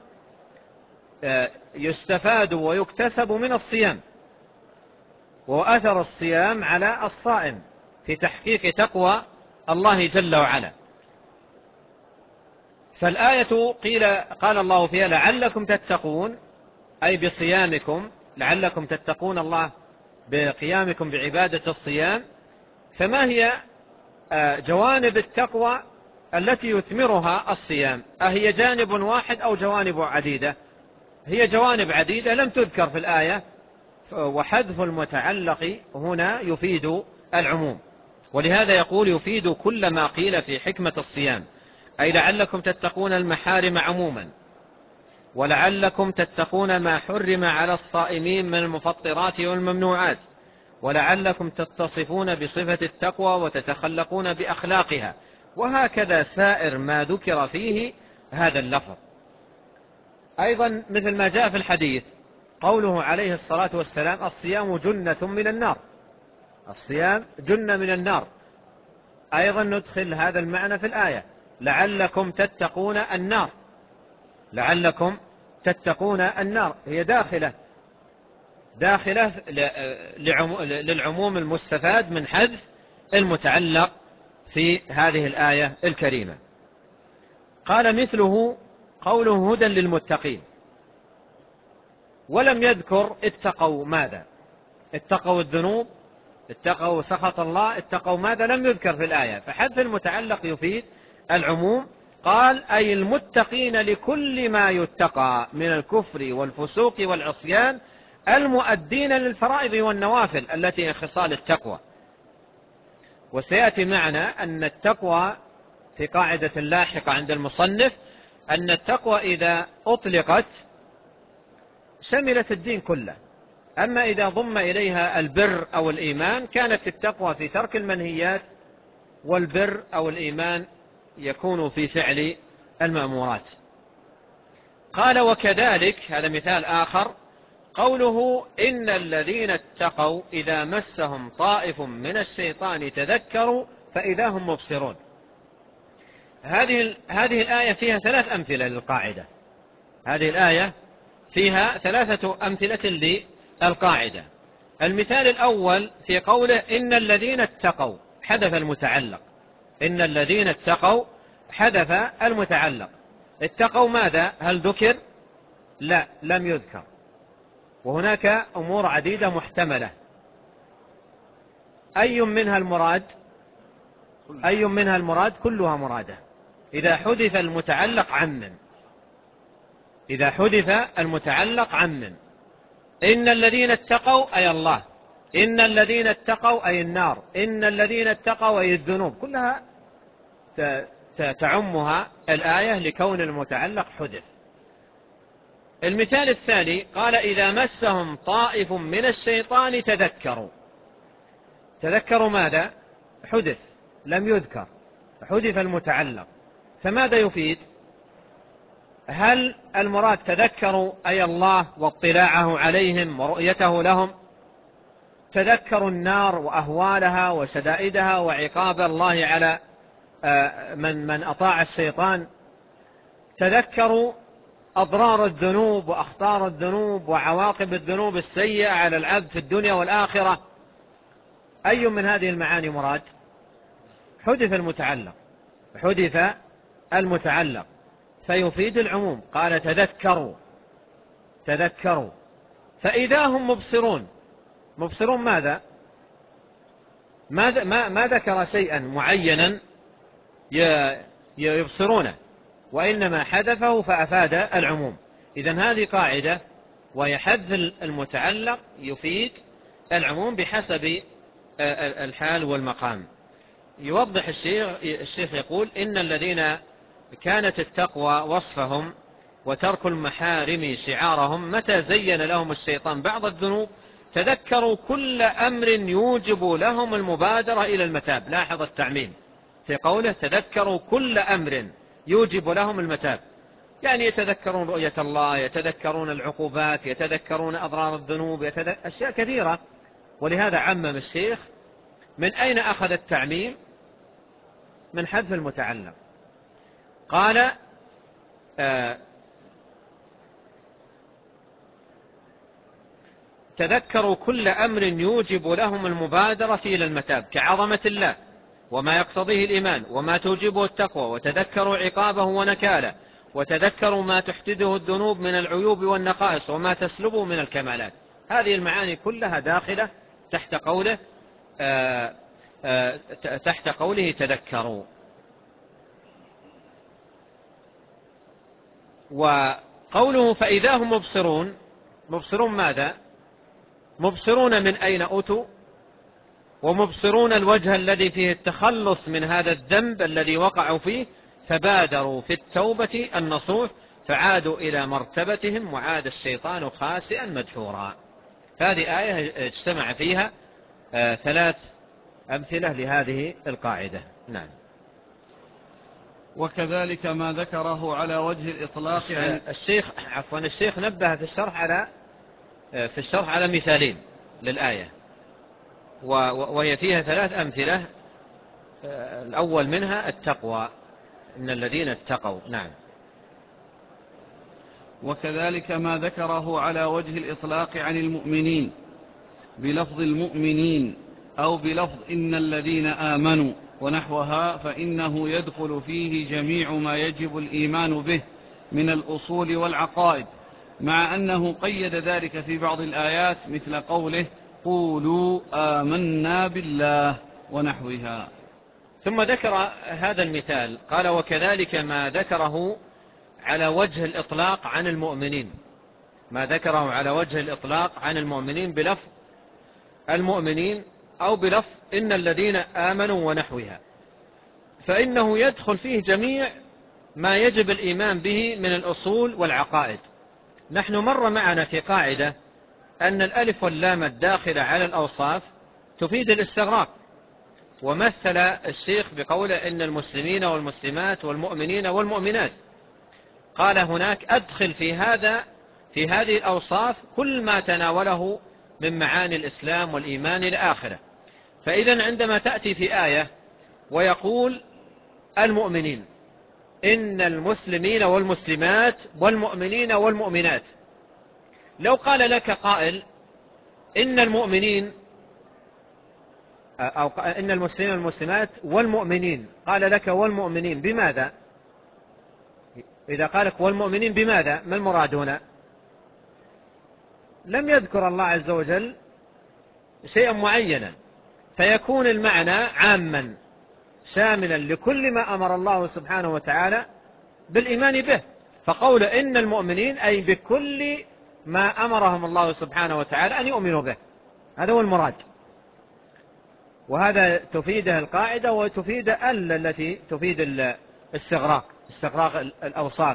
يستفاد ويكتسب من الصيام، وأثر الصيام على الصائم في تحقيق تقوى الله جل وعلا. فالآية قيل قال الله فيها لعلكم تتقون، أي بصيامكم، لعلكم تتقون الله بقيامكم بعبادة الصيام. فما هي جوانب التقوى التي يثمرها الصيام؟ أهي جانب واحد أو جوانب عديدة؟ هي جوانب عديدة لم تذكر في الآية، وحذف المتعلق هنا يفيد العموم، ولهذا يقول يفيد كل ما قيل في حكمة الصيام، أي لعلكم تتقون المحارم عموما، ولعلكم تتقون ما حرم على الصائمين من المفطرات والممنوعات، ولعلكم تتصفون بصفة التقوى وتتخلقون بأخلاقها، وهكذا سائر ما ذكر فيه هذا اللفظ. أيضا مثل ما جاء في الحديث قوله عليه الصلاة والسلام الصيام جنة من النار، الصيام جنة من النار، أيضا ندخل هذا المعنى في الآية لعلكم تتقون النار، لعلكم تتقون النار هي داخلة داخلة للعموم المستفاد من حذف المتعلق في هذه الآية الكريمة. قال مثله قوله هدى للمتقين، ولم يذكر اتقوا ماذا، اتقوا الذنوب، اتقوا سخط الله، اتقوا ماذا، لم يذكر في الآية، فحذف المتعلق يفيد العموم. قال أي المتقين لكل ما يتقى من الكفر والفسوق والعصيان المؤدين للفرائض والنوافل التي هي خصال التقوى. وسيأتي معنا أن التقوى في قاعدة لاحقة عند المصنف أن التقوى إذا أطلقت شملت الدين كله، أما إذا ضم إليها البر أو الإيمان كانت التقوى في ترك المنهيات، والبر أو الإيمان يكون في فعل المأمورات. قال وكذلك، هذا مثال آخر، قوله إن الذين اتقوا إذا مسهم طائف من الشيطان تذكروا فإذا هم مبصرون. هذه هذه الآية فيها ثلاث أمثلة للقاعدة، هذه الآية فيها ثلاثة أمثلة للقاعدة. المثال الأول في قوله إن الذين اتقوا، حذف المتعلق، إن الذين اتقوا حذف المتعلق. اتقوا ماذا؟ هل ذكر؟ لا، لم يذكر، وهناك أمور عديدة محتملة، أي منها المراد؟ أي منها المراد؟ كلها مرادة. إذا حذف المتعلق عمم، إذا حذف المتعلق عمم. إن الذين اتقوا أي الله، إن الذين اتقوا أي النار، إن الذين اتقوا أي الذنوب، كلها تعمها الآية لكون المتعلق حذف. المثال الثاني قال إذا مسهم طائف من الشيطان تذكروا. تذكروا ماذا؟ حذف، لم يذكر، حذف المتعلق، فماذا يفيد؟ هل المراد تذكروا أي الله واطلاعه عليهم ورؤيته لهم؟ تذكروا النار وأهوالها وشدائدها وعقاب الله على من من أطاع الشيطان؟ تذكروا أضرار الذنوب وأخطار الذنوب وعواقب الذنوب السيئة على العبد في الدنيا والآخرة؟ أي من هذه المعاني مراد؟ حذف المتعلق، حذف المتعلق فيفيد العموم. قال تذكروا، تذكروا فإذا هم مبصرون. مبصرون ماذا؟ ما, ما, ما ذكر شيئا معينا يبصرونه، وإنما حذفه فأفاد العموم. إذن هذه قاعدة، وهي حذف المتعلق يفيد العموم بحسب الحال والمقام. يوضح الشيخ, الشيخ يقول إن الذين كانت التقوى وصفهم وترك المحارم شعارهم، متى زين لهم الشيطان بعض الذنوب تذكروا كل أمر يوجب لهم المبادرة إلى المتاب. لاحظ التعميم في قوله تذكروا كل أمر يوجب لهم المتاب، يعني يتذكرون رؤية الله، يتذكرون العقوبات، يتذكرون أضرار الذنوب، يتذك... أشياء كثيرة. ولهذا عمم الشيخ. من أين أخذ التعميم؟ من حذف المتعلق. قال آه تذكروا كل أمر يوجب لهم المبادرة إلى المتاب كعظمة الله وما يقتضيه الإيمان وما توجبه التقوى، وتذكروا عقابه ونكاله، وتذكروا ما تحدثه الذنوب من العيوب والنقائص وما تسلبه من الكمالات. هذه المعاني كلها داخلة تحت قوله آه آه تحت قوله تذكروا. وقوله فإذا هم مبصرون، مبصرون ماذا؟ مبصرون من أين أتوا، ومبصرون الوجه الذي فيه التخلص من هذا الذنب الذي وقعوا فيه، فبادروا في التوبة النصوح فعادوا إلى مرتبتهم وعاد الشيطان خاسئا مدحورا. هذه آية اجتمع فيها آه ثلاث أمثلة لهذه القاعدة. نعم. وكذلك ما ذكره على وجه الإطلاق عن الشيخ عفوا الشيخ نبه في الشرح على في الشرح على مثالين للآية، وهي فيها ثلاث أمثلة. الأول منها التقوى، إن الذين اتقوا. نعم. وكذلك ما ذكره على وجه الإطلاق عن المؤمنين بلفظ المؤمنين أو بلفظ إن الذين آمنوا ونحوها، فإنه يدخل فيه جميع ما يجب الإيمان به من الأصول والعقائد، مع أنه قيد ذلك في بعض الآيات مثل قوله قولوا آمنا بالله ونحوها. ثم ذكر هذا المثال قال وكذلك ما ذكره على وجه الإطلاق عن المؤمنين، ما ذكره على وجه الإطلاق عن المؤمنين بلفظ المؤمنين أو بلفظ إن الذين آمنوا ونحوها، فإنه يدخل فيه جميع ما يجب الإيمان به من الأصول والعقائد. نحن مر معنا في قاعدة أن الألف واللام الداخلة على الأوصاف تفيد الاستغراق، ومثل الشيخ بقوله إن المسلمين والمسلمات والمؤمنين والمؤمنات. قال هناك أدخل في هذا في هذه الأوصاف كل ما تناوله من معاني الإسلام والإيمان الآخرة. فإذا عندما تأتي في آية ويقول المؤمنين إن المسلمين والمسلمات والمؤمنين والمؤمنات، لو قال لك قائل إن المؤمنين أو إن المسلمين والمسلمات والمؤمنين، قال لك والمؤمنين بماذا؟ إذا قالك والمؤمنين بماذا؟ ما المراد هنا؟ لم يذكر الله عز وجل شيئا معينا، فيكون المعنى عاما شاملا لكل ما أمر الله سبحانه وتعالى بالإيمان به. فقول إن المؤمنين أي بكل ما أمرهم الله سبحانه وتعالى أن يؤمنوا به، هذا هو المراد. وهذا تفيده القاعدة وتفيد ال التي تفيد الاستغراق، استغراق الأوصاف.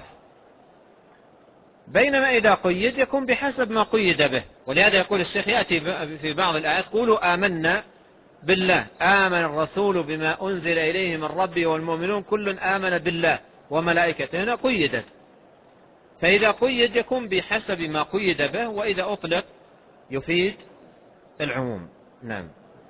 بينما إذا قيد يكون بحسب ما قيد به. ولهذا يقول الشيخ يأتي في بعض الآيات قولوا آمنا بالله، آمن الرسول بما أنزل إليه من ربه والمؤمنون كل آمن بالله وملائكته، هنا قيدت. فإذا قيد يكون بحسب ما قيد به، وإذا أطلق يفيد العموم. نعم.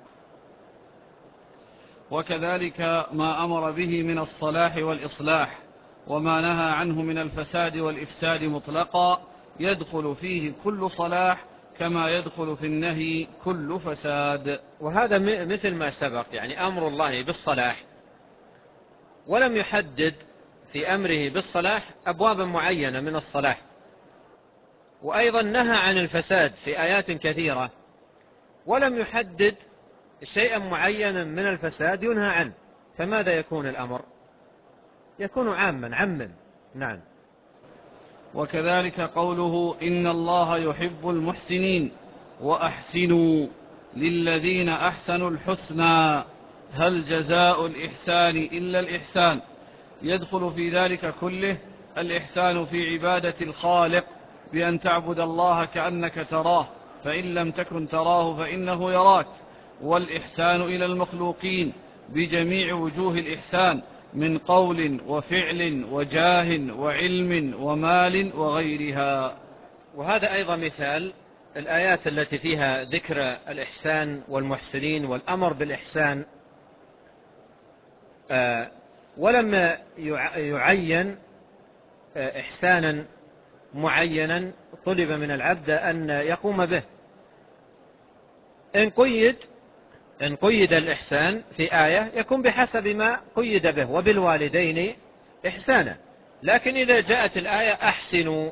وكذلك ما أمر به من الصلاح والإصلاح وما نهى عنه من الفساد والإفساد مطلقا يدخل فيه كل صلاح كما يدخل في النهي كل فساد. وهذا مثل ما سبق، يعني أمر الله بالصلاح، ولم يحدد في أمره بالصلاح أبوابا معينة من الصلاح، وأيضا نهى عن الفساد في آيات كثيرة، ولم يحدد شيئا معينا من الفساد ينهى عنه. فماذا يكون الأمر؟ يكون عاما عما. نعم. وكذلك قوله إن الله يحب المحسنين وأحسنوا للذين أحسنوا الحسنى هل جزاء الإحسان إلا الإحسان، يدخل في ذلك كله الإحسان في عبادة الخالق بأن تعبد الله كأنك تراه فإن لم تكن تراه فإنه يراك، والإحسان إلى المخلوقين بجميع وجوه الإحسان من قول وفعل وجاه وعلم ومال وغيرها. وهذا أيضا مثال الآيات التي فيها ذكر الإحسان والمحسنين والأمر بالإحسان، آه ولم يعين إحسانا معينا طلب من العبد أن يقوم به. إن قيد إن قيد الإحسان في آية يكون بحسب ما قيد به، وبالوالدين إحسانا. لكن إذا جاءت الآية أحسنوا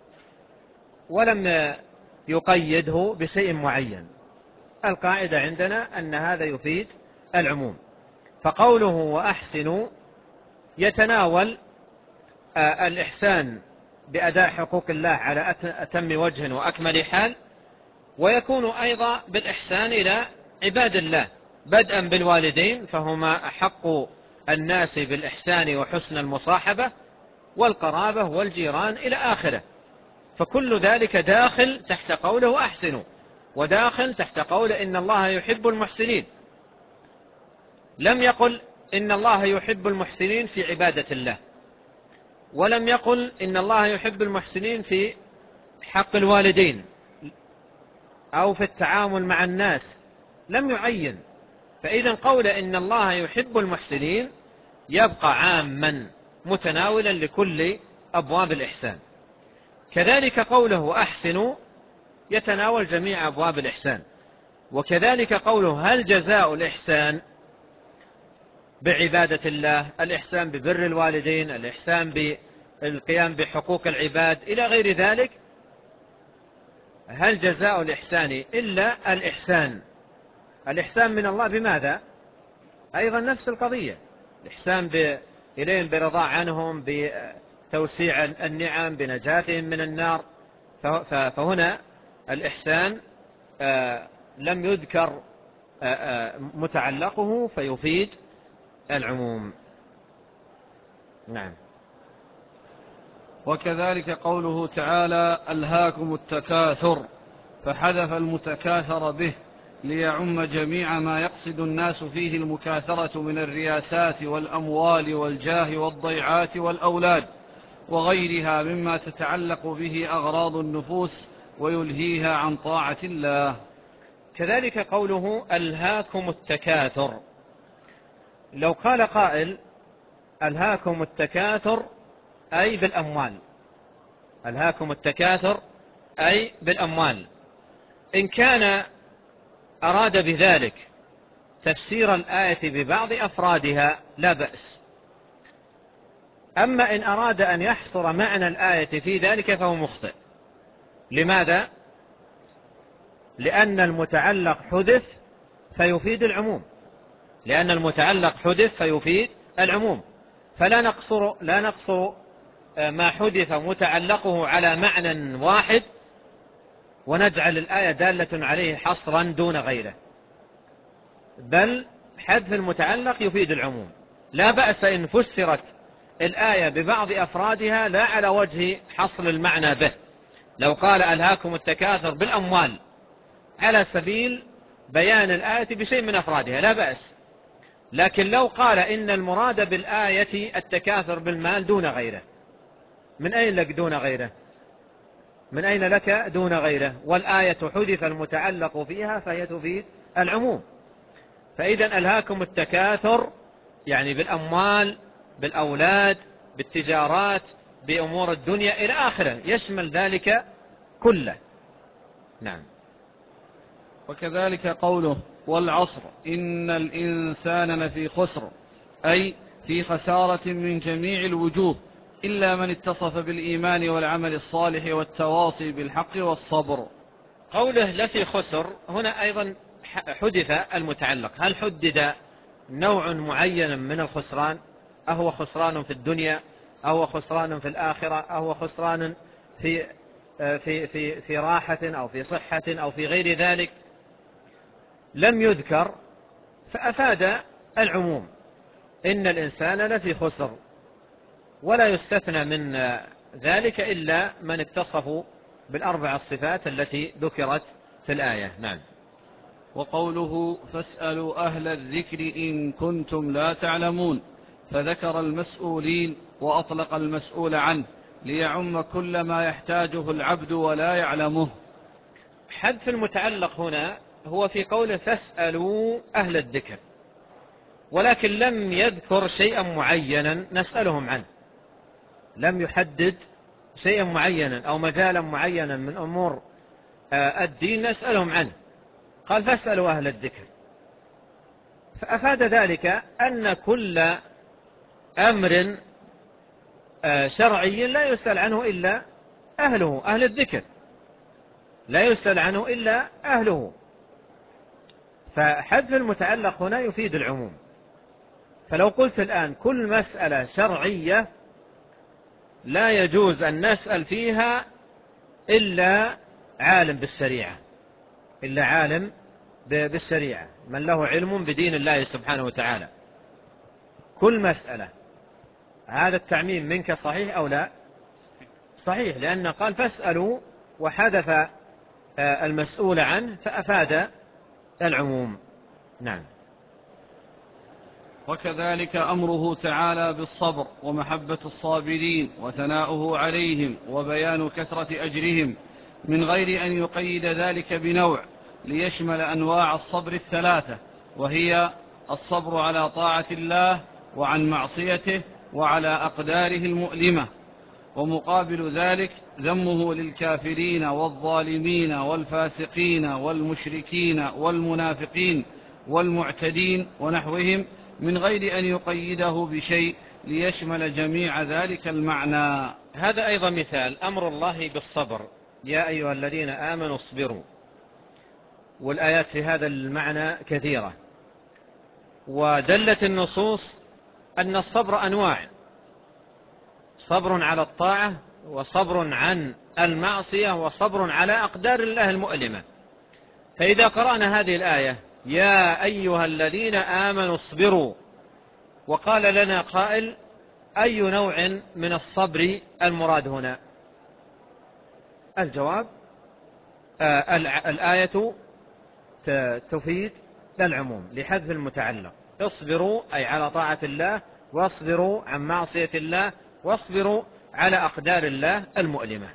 ولم يقيده بشيء معين، القاعدة عندنا أن هذا يفيد العموم. فقوله وأحسنوا يتناول الإحسان بأداء حقوق الله على أتم وجه وأكمل حال، ويكون أيضا بالإحسان إلى عباد الله بدءا بالوالدين فهما أحق الناس بالإحسان وحسن المصاحبة، والقرابة والجيران إلى آخره. فكل ذلك داخل تحت قوله أحسنوا، وداخل تحت قوله إن الله يحب المحسنين. لم يقل إن الله يحب المحسنين في عبادة الله، ولم يقل إن الله يحب المحسنين في حق الوالدين أو في التعامل مع الناس، لم يعين. فإذا قول إن الله يحب المحسنين يبقى عاما متناولا لكل أبواب الإحسان. كذلك قوله أحسنوا يتناول جميع أبواب الإحسان. وكذلك قوله هل جزاء الإحسان بعبادة الله، الإحسان ببر الوالدين، الإحسان بالقيام بحقوق العباد إلى غير ذلك، هل جزاء الإحسان إلا الإحسان. الإحسان من الله بماذا؟ أيضا نفس القضية، الإحسان إليهم برضا عنهم، بتوسيع النعم، بنجاتهم من النار. فهنا الإحسان لم يذكر متعلقه فيفيد العموم. نعم. وكذلك قوله تعالى ألهاكم التكاثر فحذف المتكاثر به ليعم جميع ما يقصد الناس فيه المكاثرة من الرياسات والأموال والجاه والضيعات والأولاد وغيرها مما تتعلق به أغراض النفوس ويلهيها عن طاعة الله. كذلك قوله ألهاكم التكاثر، لو قال قائل ألهاكم التكاثر أي بالأموال، ألهاكم التكاثر أي بالأموال، إن كان أراد بذلك تفسير الآية ببعض أفرادها لا بأس. أما إن أراد أن يحصر معنى الآية في ذلك فهو مخطئ. لماذا؟ لأن المتعلق حذف فيفيد العموم، لأن المتعلق حذف فيفيد العموم، فلا نقصر لا نقصر ما حدث متعلقه على معنى واحد ونجعل الآية دالة عليه حصرا دون غيره، بل حذف المتعلق يفيد العموم. لا بأس إن فسرت الآية ببعض أفرادها لا على وجه حصر المعنى به. لو قال ألهاكم التكاثر بالأموال على سبيل بيان الآية بشيء من أفرادها لا بأس، لكن لو قال إن المراد بالآية التكاثر بالمال دون غيره، من أين لك دون غيره؟ من أين لك دون غيره؟ والآية حذف المتعلق فيها فهي تفيد العموم. فإذا ألهاكم التكاثر يعني بالأموال، بالأولاد، بالتجارات، بأمور الدنيا إلى آخره، يشمل ذلك كله. نعم. وكذلك قوله والعصر إن الإنسان لفي خسر، أي في خسارة من جميع الوجوه إلا من اتصف بالإيمان والعمل الصالح والتواصي بالحق والصبر. قوله لفي خسر هنا أيضا حدث المتعلق. هل حدد نوع معين من الخسران؟ أهو خسران في الدنيا، أهو خسران في الآخرة، أهو خسران في في في في راحة أو في صحة أو في غير ذلك؟ لم يذكر، فأفاد العموم. إن الإنسان لفي خسر، ولا يستثنى من ذلك إلا من اتصفوا بالأربع الصفات التي ذكرت في الآية. نعم. وقوله فاسألوا أهل الذكر إن كنتم لا تعلمون، فذكر المسؤولين وأطلق المسؤول عنه ليعم كل ما يحتاجه العبد ولا يعلمه. حذف المتعلق هنا هو في قوله فاسألوا أهل الذكر، ولكن لم يذكر شيئا معينا نسألهم عنه، لم يحدد شيئا معينا أو مجالا معينا من أمور الدين نسألهم عنه، قال فاسألوا أهل الذكر. فأفاد ذلك أن كل أمر شرعي لا يسأل عنه إلا أهله، أهل الذكر لا يسأل عنه إلا أهله. فحذف المتعلق هنا يفيد العموم. فلو قلت الآن كل مسألة شرعية لا يجوز أن نسأل فيها إلا عالم بالشريعة، إلا عالم بالشريعة، من له علم بدين الله سبحانه وتعالى، كل مسألة، هذا التعميم منك صحيح أو لا؟ صحيح، لأنه قال فاسألوا وحذف المسؤول عنه فأفاد العموم. نعم. وكذلك أمره تعالى بالصبر ومحبة الصابرين وثناؤه عليهم وبيان كثرة أجرهم من غير أن يقيد ذلك بنوع، ليشمل أنواع الصبر الثلاثة، وهي الصبر على طاعة الله وعن معصيته وعلى أقداره المؤلمة. ومقابل ذلك ذمه للكافرين والظالمين والفاسقين والمشركين والمنافقين والمعتدين ونحوهم من غير أن يقيده بشيء ليشمل جميع ذلك المعنى. هذا أيضا مثال أمر الله بالصبر، يا أيها الذين آمنوا اصبروا، والآيات في هذا المعنى كثيرة، ودلت النصوص أن الصبر أنواع، صبر على الطاعة وصبر عن المعصية وصبر على أقدار الله المؤلمة. فإذا قرأنا هذه الآية يا أيها الذين آمنوا اصبروا، وقال لنا قائل أي نوع من الصبر المراد هنا؟ الجواب آه الآية تفيد العموم لحذف المتعلق، اصبروا أي على طاعة الله، واصبروا عن معصية الله، واصبروا على أقدار الله المؤلمة.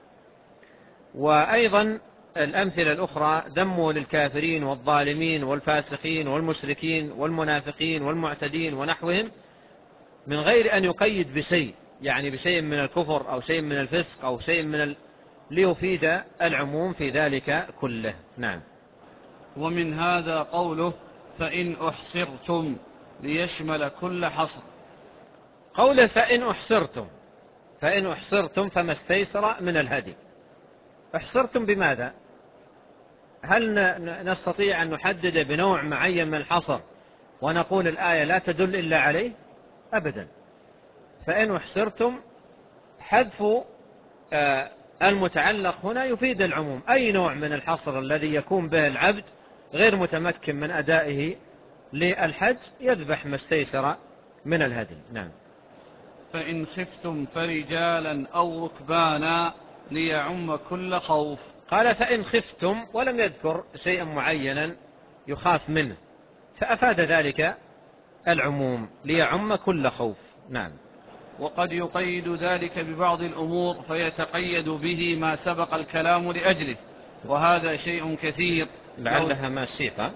وأيضا الأمثلة الأخرى ذمه للكافرين والظالمين والفاسقين والمشركين والمنافقين والمعتدين ونحوهم من غير أن يقيد بشيء، يعني بشيء من الكفر أو شيء من الفسق أو شيء من ال... ليفيد العموم في ذلك كله. نعم. ومن هذا قوله فإن أحصرتم ليشمل كل حصر. قوله فإن أحصرتم، فإن أحصرتم فما استيسر من الهدي. احصرتم بماذا؟ هل نستطيع أن نحدد بنوع معين من الحصر ونقول الآية لا تدل إلا عليه؟ أبدا. فإن أحصرتم حذف المتعلق هنا يفيد العموم. أي نوع من الحصر الذي يكون به العبد غير متمكن من أدائه للحج يذبح ما استيسر من الهدي. نعم. فإن خفتم فرجالا أو ركبانا ليعم كل خوف. قال فإن خفتم ولم يذكر شيئا معينا يخاف منه، فأفاد ذلك العموم ليعم كل خوف. نعم. وقد يقيد ذلك ببعض الأمور فيتقيد به ما سبق الكلام لأجله، وهذا شيء كثير. لعلها ما سيق.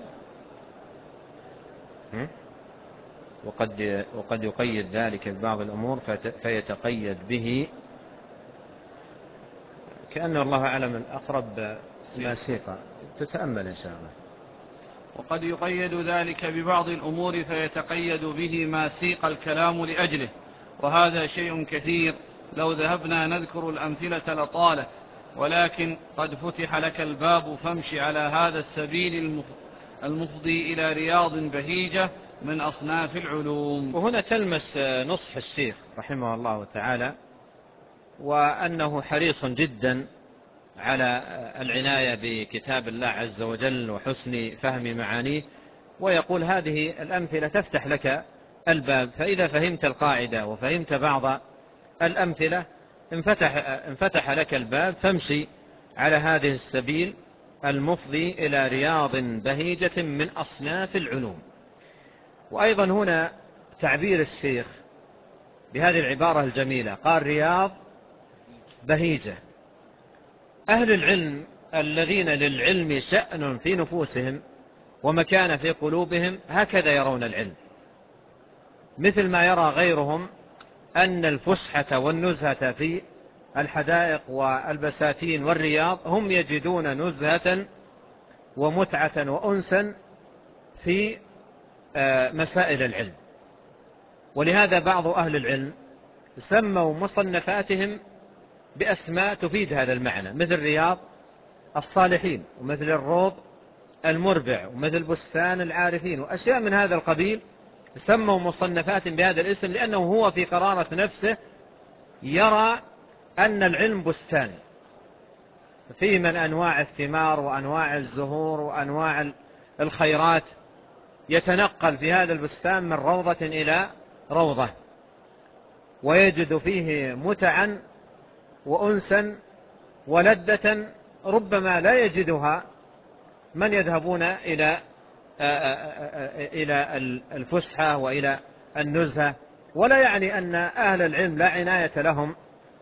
وقد, وقد يقيد ذلك ببعض الأمور فيتقيد به، كأن الله أعلم الأقرب ما سيق. تتأمل إن شاء الله. وقد يقيد ذلك ببعض الأمور فيتقيد به ما سيق الكلام لأجله، وهذا شيء كثير. لو ذهبنا نذكر الأمثلة لطالت، ولكن قد فتح لك الباب فامشي على هذا السبيل المفضي إلى رياض بهيجة من أصناف العلوم. وهنا تلمس نصح الشيخ رحمه الله تعالى، وأنه حريص جدا على العناية بكتاب الله عز وجل وحسن فهم معانيه، ويقول هذه الأمثلة تفتح لك الباب، فإذا فهمت القاعدة وفهمت بعض الأمثلة انفتح, انفتح لك الباب، فامشي على هذه السبيل المفضي إلى رياض بهيجة من أصناف العلوم. وأيضا هنا تعبير الشيخ بهذه العبارة الجميلة، قال رياض بهيجة. أهل العلم الذين للعلم شأن في نفوسهم ومكان في قلوبهم هكذا يرون العلم، مثل ما يرى غيرهم أن الفسحة والنزهة في الحدائق والبساتين والرياض هم يجدون نزهة ومتعة وأنسا في مسائل العلم. ولهذا بعض أهل العلم سموا مصنفاتهم بأسماء تفيد هذا المعنى، مثل رياض الصالحين، ومثل الروض المربع، ومثل بستان العارفين، وأشياء من هذا القبيل. سموا مصنفات بهذا الاسم لأنه هو في قرارة نفسه يرى أن العلم بستان فيه من أنواع الثمار وأنواع الزهور وأنواع الخيرات، يتنقل في هذا البستان من روضة إلى روضة، ويجد فيه متعا وأنسا ولذة ربما لا يجدها من يذهبون إلى إلى الفسحة وإلى النزهة. ولا يعني أن أهل العلم لا عناية لهم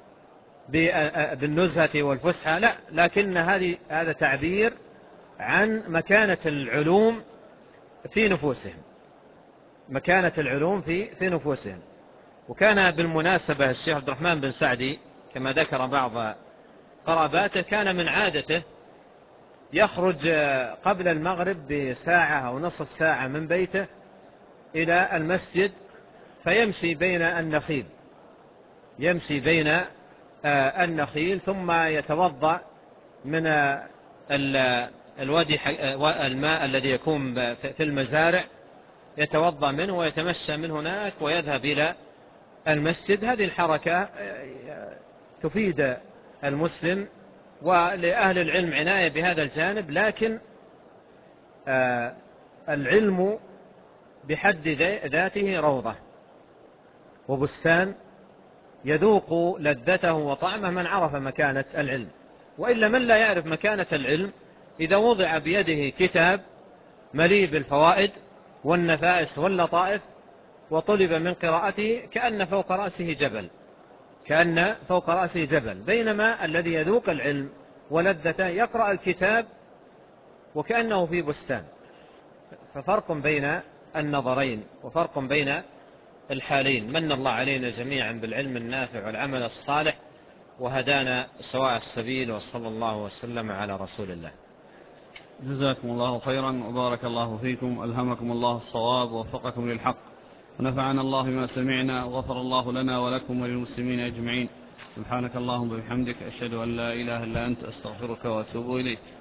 بالنزهة والفسحة، لا، لكن هذه هذا تعبير عن مكانة العلوم في نفوسهم، مكانة العلوم في في نفوسهم. وكان بالمناسبة الشيخ عبد الرحمن بن سعدي كما ذكر بعض قراباته كان من عادته يخرج قبل المغرب بساعة أو نصف ساعة من بيته إلى المسجد، فيمشي بين النخيل يمشي بين النخيل ثم يتوضأ من الوادي الماء الذي يكون في المزارع، يتوضأ منه ويتمشى من هناك ويذهب إلى المسجد. هذه الحركة تفيد المسلم، ولأهل العلم عناية بهذا الجانب. لكن العلم بحد ذاته روضة وبستان يذوق لذته وطعمه من عرف مكانة العلم، وإلا من لا يعرف مكانة العلم إذا وضع بيده كتاب مليء بالفوائد والنفائس واللطائف وطلب من قراءته كأن فوق رأسه جبل كأن فوق رأسه جبل بينما الذي يذوق العلم ولذته يقرأ الكتاب وكأنه في بستان. ففرق بين النظرين وفرق بين الحالين. من الله علينا جميعا بالعلم النافع والعمل الصالح، وهدانا سواء السبيل، وصلى الله وسلم على رسول الله. جزاكم الله خيرا وبارك الله فيكم، ألهمكم الله الصواب ووفقكم للحق، ونفعنا الله بما سمعنا، وغفر الله لنا ولكم وللمسلمين أجمعين. سبحانك اللهم وبحمدك، أشهد أن لا إله إلا أنت، أستغفرك وأتوب إليك.